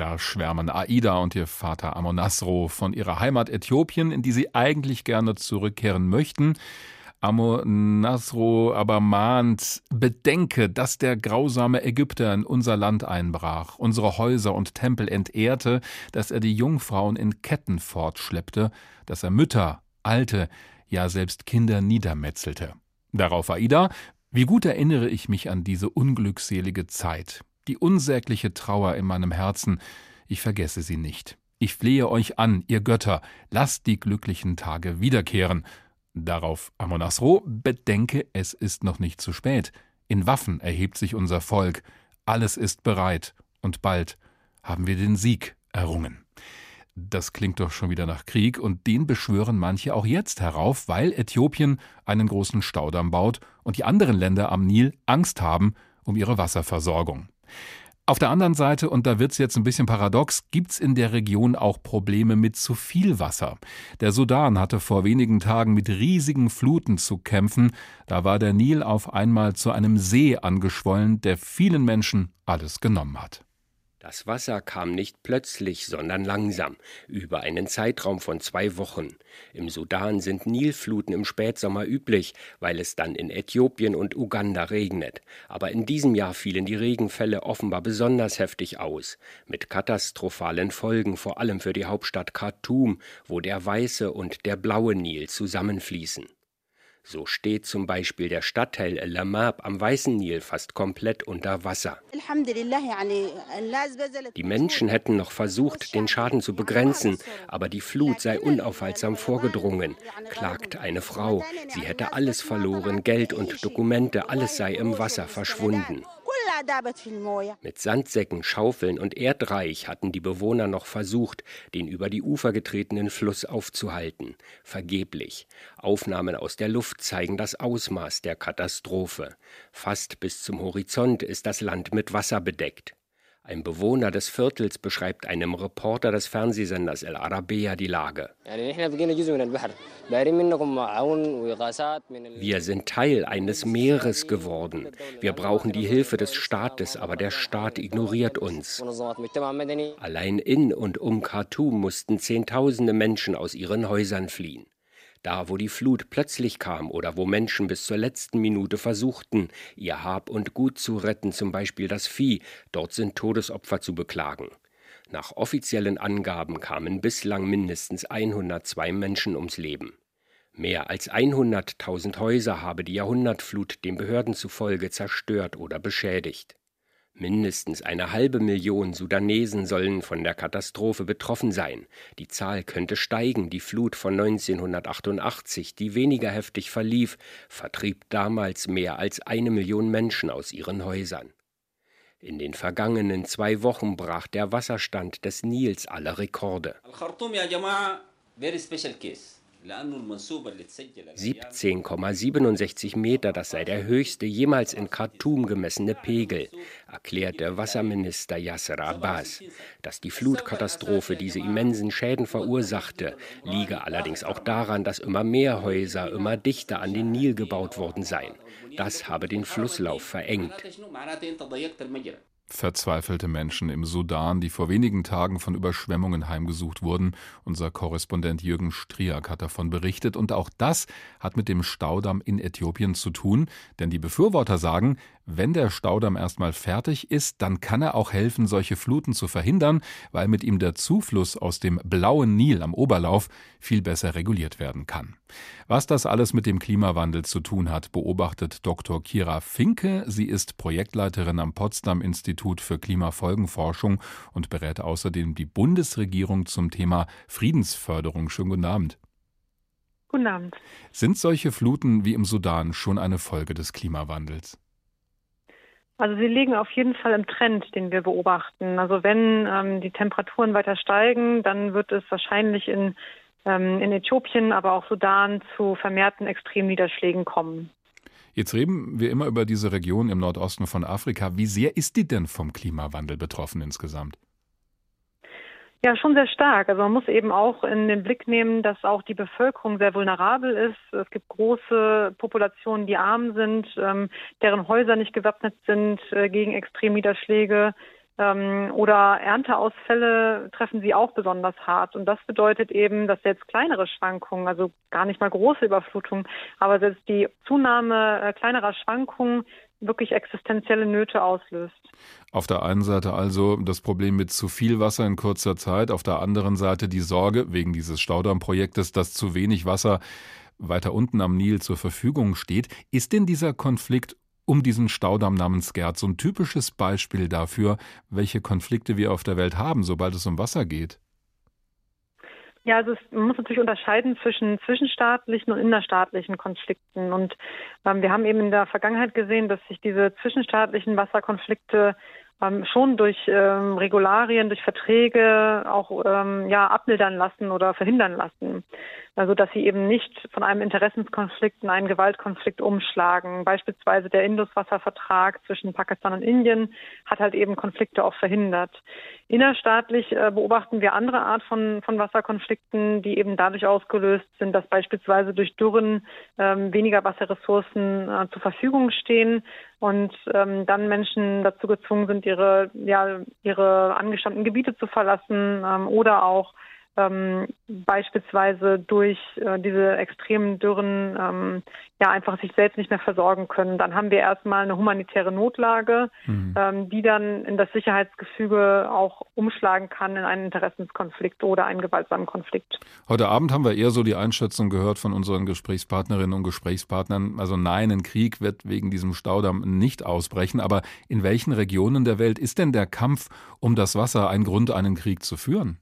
Da schwärmen Aida und ihr Vater Amonasro von ihrer Heimat Äthiopien, in die sie eigentlich gerne zurückkehren möchten. Amonasro aber mahnt: Bedenke, dass der grausame Ägypter in unser Land einbrach, unsere Häuser und Tempel entehrte, dass er die Jungfrauen in Ketten fortschleppte, dass er Mütter, Alte, ja selbst Kinder niedermetzelte. Darauf Aida: Wie gut erinnere ich mich an diese unglückselige Zeit. Die unsägliche Trauer in meinem Herzen, ich vergesse sie nicht. Ich flehe euch an, ihr Götter, lasst die glücklichen Tage wiederkehren. Darauf Amonasro: Bedenke, es ist noch nicht zu spät. In Waffen erhebt sich unser Volk. Alles ist bereit. Und bald haben wir den Sieg errungen. Das klingt doch schon wieder nach Krieg, und den beschwören manche auch jetzt herauf, weil Äthiopien einen großen Staudamm baut und die anderen Länder am Nil Angst haben um ihre Wasserversorgung. Auf der anderen Seite, und da wird's jetzt ein bisschen paradox, gibt's in der Region auch Probleme mit zu viel Wasser. Der Sudan hatte vor wenigen Tagen mit riesigen Fluten zu kämpfen. Da war der Nil auf einmal zu einem See angeschwollen, der vielen Menschen alles genommen hat. Das Wasser kam nicht plötzlich, sondern langsam, über einen Zeitraum von zwei Wochen. Im Sudan sind Nilfluten im Spätsommer üblich, weil es dann in Äthiopien und Uganda regnet. Aber in diesem Jahr fielen die Regenfälle offenbar besonders heftig aus, mit katastrophalen Folgen, vor allem für die Hauptstadt Khartoum, wo der weiße und der blaue Nil zusammenfließen. So steht zum Beispiel der Stadtteil El Lamab am Weißen Nil fast komplett unter Wasser. Die Menschen hätten noch versucht, den Schaden zu begrenzen, aber die Flut sei unaufhaltsam vorgedrungen, klagt eine Frau. Sie hätte alles verloren, Geld und Dokumente, alles sei im Wasser verschwunden. Mit Sandsäcken, Schaufeln und Erdreich hatten die Bewohner noch versucht, den über die Ufer getretenen Fluss aufzuhalten. Vergeblich. Aufnahmen aus der Luft zeigen das Ausmaß der Katastrophe. Fast bis zum Horizont ist das Land mit Wasser bedeckt. Ein Bewohner des Viertels beschreibt einem Reporter des Fernsehsenders El Arabiya die Lage. Wir sind Teil eines Meeres geworden. Wir brauchen die Hilfe des Staates, aber der Staat ignoriert uns. Allein in und um Khartoum mussten Zehntausende Menschen aus ihren Häusern fliehen. Da, wo die Flut plötzlich kam oder wo Menschen bis zur letzten Minute versuchten, ihr Hab und Gut zu retten, zum Beispiel das Vieh, dort sind Todesopfer zu beklagen. Nach offiziellen Angaben kamen bislang mindestens hundertzwei Menschen ums Leben. Mehr als hunderttausend Häuser habe die Jahrhundertflut den Behörden zufolge zerstört oder beschädigt. Mindestens eine halbe Million Sudanesen sollen von der Katastrophe betroffen sein. Die Zahl könnte steigen. Die Flut von neunzehnhundertachtundachtzig, die weniger heftig verlief, vertrieb damals mehr als eine Million Menschen aus ihren Häusern. In den vergangenen zwei Wochen brach der Wasserstand des Nils alle Rekorde. siebzehn Komma siebenundsechzig Meter, das sei der höchste jemals in Khartoum gemessene Pegel, erklärte Wasserminister Yasser Abbas. Dass die Flutkatastrophe diese immensen Schäden verursachte, liege allerdings auch daran, dass immer mehr Häuser immer dichter an den Nil gebaut worden seien. Das habe den Flusslauf verengt. Verzweifelte Menschen im Sudan, die vor wenigen Tagen von Überschwemmungen heimgesucht wurden. Unser Korrespondent Jürgen Striak hat davon berichtet. Und auch das hat mit dem Staudamm in Äthiopien zu tun. Denn die Befürworter sagen, wenn der Staudamm erstmal fertig ist, dann kann er auch helfen, solche Fluten zu verhindern, weil mit ihm der Zufluss aus dem blauen Nil am Oberlauf viel besser reguliert werden kann. Was das alles mit dem Klimawandel zu tun hat, beobachtet Doktor Kira Finke. Sie ist Projektleiterin am Potsdam-Institut für Klimafolgenforschung und berät außerdem die Bundesregierung zum Thema Friedensförderung. Schönen guten Abend. Guten Abend. Sind solche Fluten wie im Sudan schon eine Folge des Klimawandels? Also sie liegen auf jeden Fall im Trend, den wir beobachten. Also wenn ähm, die Temperaturen weiter steigen, dann wird es wahrscheinlich in, ähm, in Äthiopien, aber auch Sudan zu vermehrten Extremniederschlägen kommen. Jetzt reden wir immer über diese Region im Nordosten von Afrika. Wie sehr ist die denn vom Klimawandel betroffen insgesamt? Ja, schon sehr stark. Also man muss eben auch in den Blick nehmen, dass auch die Bevölkerung sehr vulnerabel ist. Es gibt große Populationen, die arm sind, ähm, deren Häuser nicht gewappnet sind äh, gegen Extremniederschläge. ähm, oder Ernteausfälle treffen sie auch besonders hart. Und das bedeutet eben, dass selbst kleinere Schwankungen, also gar nicht mal große Überflutungen, aber selbst die Zunahme äh, kleinerer Schwankungen wirklich existenzielle Nöte auslöst. Auf der einen Seite also das Problem mit zu viel Wasser in kurzer Zeit, auf der anderen Seite die Sorge wegen dieses Staudammprojektes, dass zu wenig Wasser weiter unten am Nil zur Verfügung steht. Ist denn dieser Konflikt um diesen Staudamm namens Gerd so ein typisches Beispiel dafür, welche Konflikte wir auf der Welt haben, sobald es um Wasser geht? Ja, also es, man muss natürlich unterscheiden zwischen zwischenstaatlichen und innerstaatlichen Konflikten. Und ähm, wir haben eben in der Vergangenheit gesehen, dass sich diese zwischenstaatlichen Wasserkonflikte ähm, schon durch ähm, Regularien, durch Verträge auch ähm, ja, abmildern lassen oder verhindern lassen. Also dass sie eben nicht von einem Interessenskonflikt in einen Gewaltkonflikt umschlagen. Beispielsweise der Indus-Wasservertrag zwischen Pakistan und Indien hat halt eben Konflikte auch verhindert. Innerstaatlich äh, beobachten wir andere Art von, von Wasserkonflikten, die eben dadurch ausgelöst sind, dass beispielsweise durch Dürren ähm, weniger Wasserressourcen äh, zur Verfügung stehen und ähm, dann Menschen dazu gezwungen sind, ihre, ja, ihre angestammten Gebiete zu verlassen ähm, oder auch Ähm, beispielsweise durch äh, diese extremen Dürren ähm, ja einfach sich selbst nicht mehr versorgen können. Dann haben wir erstmal eine humanitäre Notlage, mhm. ähm, die dann in das Sicherheitsgefüge auch umschlagen kann in einen Interessenskonflikt oder einen gewaltsamen Konflikt. Heute Abend haben wir eher so die Einschätzung gehört von unseren Gesprächspartnerinnen und Gesprächspartnern. Also nein, ein Krieg wird wegen diesem Staudamm nicht ausbrechen. Aber in welchen Regionen der Welt ist denn der Kampf um das Wasser ein Grund, einen Krieg zu führen?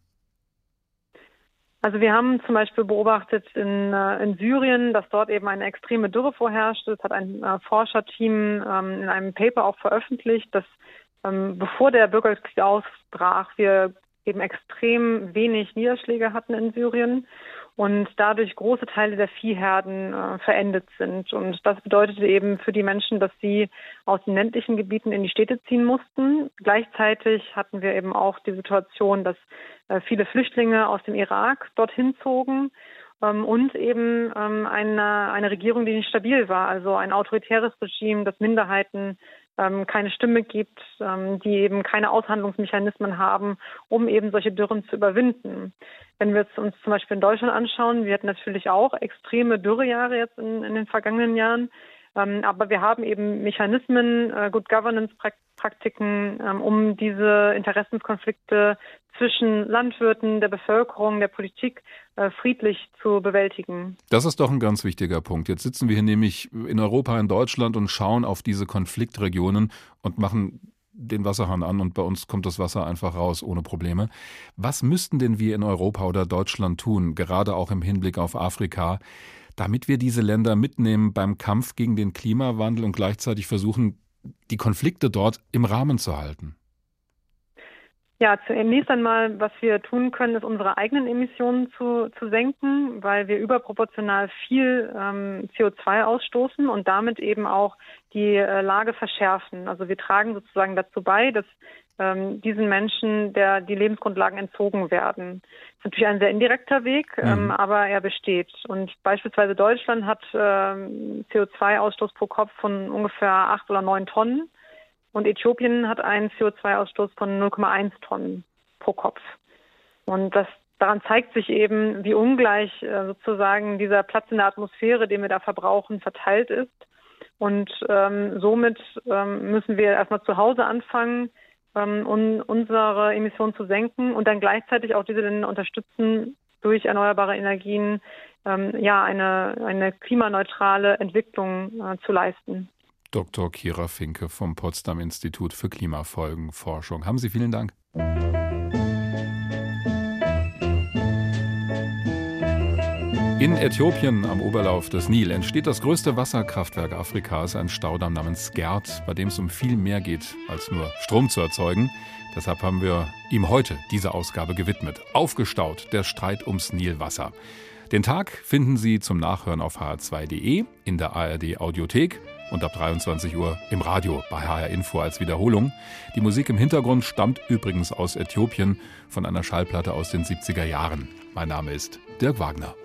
Also wir haben zum Beispiel beobachtet in, in Syrien, dass dort eben eine extreme Dürre vorherrscht. Das hat ein äh, Forscherteam ähm, in einem Paper auch veröffentlicht, dass ähm, bevor der Bürgerkrieg ausbrach, wir eben extrem wenig Niederschläge hatten in Syrien und dadurch große Teile der Viehherden äh, verendet sind. Und das bedeutete eben für die Menschen, dass sie aus den ländlichen Gebieten in die Städte ziehen mussten. Gleichzeitig hatten wir eben auch die Situation, dass äh, viele Flüchtlinge aus dem Irak dorthin zogen ähm, und eben ähm, eine, eine Regierung, die nicht stabil war, also ein autoritäres Regime, das Minderheiten ähm, keine Stimme gibt, ähm, die eben keine Aushandlungsmechanismen haben, um eben solche Dürren zu überwinden. Wenn wir jetzt uns zum Beispiel in Deutschland anschauen, wir hatten natürlich auch extreme Dürrejahre jetzt in, in den vergangenen Jahren, ähm, aber wir haben eben Mechanismen, äh, Good Governance-Praktiken, ähm, um diese Interessenskonflikte zwischen Landwirten, der Bevölkerung, der Politik äh, friedlich zu bewältigen. Das ist doch ein ganz wichtiger Punkt. Jetzt sitzen wir hier nämlich in Europa, in Deutschland und schauen auf diese Konfliktregionen und machen den Wasserhahn an und bei uns kommt das Wasser einfach raus ohne Probleme. Was müssten denn wir in Europa oder Deutschland tun, gerade auch im Hinblick auf Afrika, damit wir diese Länder mitnehmen beim Kampf gegen den Klimawandel und gleichzeitig versuchen, die Konflikte dort im Rahmen zu halten? Ja, zunächst einmal, was wir tun können, ist unsere eigenen Emissionen zu, zu senken, weil wir überproportional viel ähm, C O zwei ausstoßen und damit eben auch die äh, Lage verschärfen. Also wir tragen sozusagen dazu bei, dass ähm, diesen Menschen der, die Lebensgrundlagen entzogen werden. Das ist natürlich ein sehr indirekter Weg, mhm. ähm, aber er besteht. Und beispielsweise Deutschland hat ähm, C O zwei Ausstoß pro Kopf von ungefähr acht oder neun Tonnen. Und Äthiopien hat einen C O zwei Ausstoß von null Komma eins Tonnen pro Kopf. Und das, daran zeigt sich eben, wie ungleich äh, sozusagen dieser Platz in der Atmosphäre, den wir da verbrauchen, verteilt ist. Und ähm, somit ähm, müssen wir erstmal zu Hause anfangen, ähm, um unsere Emissionen zu senken und dann gleichzeitig auch diese Länder unterstützen, durch erneuerbare Energien ähm, ja eine, eine klimaneutrale Entwicklung äh, zu leisten. Doktor Kira Finke vom Potsdam Institut für Klimafolgenforschung. Haben Sie vielen Dank. In Äthiopien am Oberlauf des Nil entsteht das größte Wasserkraftwerk Afrikas, ein Staudamm namens Gerd, bei dem es um viel mehr geht, als nur Strom zu erzeugen. Deshalb haben wir ihm heute diese Ausgabe gewidmet. Aufgestaut, der Streit ums Nilwasser. Den Tag finden Sie zum Nachhören auf h r zwei punkt d e, in der A R D Audiothek und ab dreiundzwanzig Uhr im Radio bei H R Info als Wiederholung. Die Musik im Hintergrund stammt übrigens aus Äthiopien von einer Schallplatte aus den siebziger Jahren. Mein Name ist Dirk Wagner.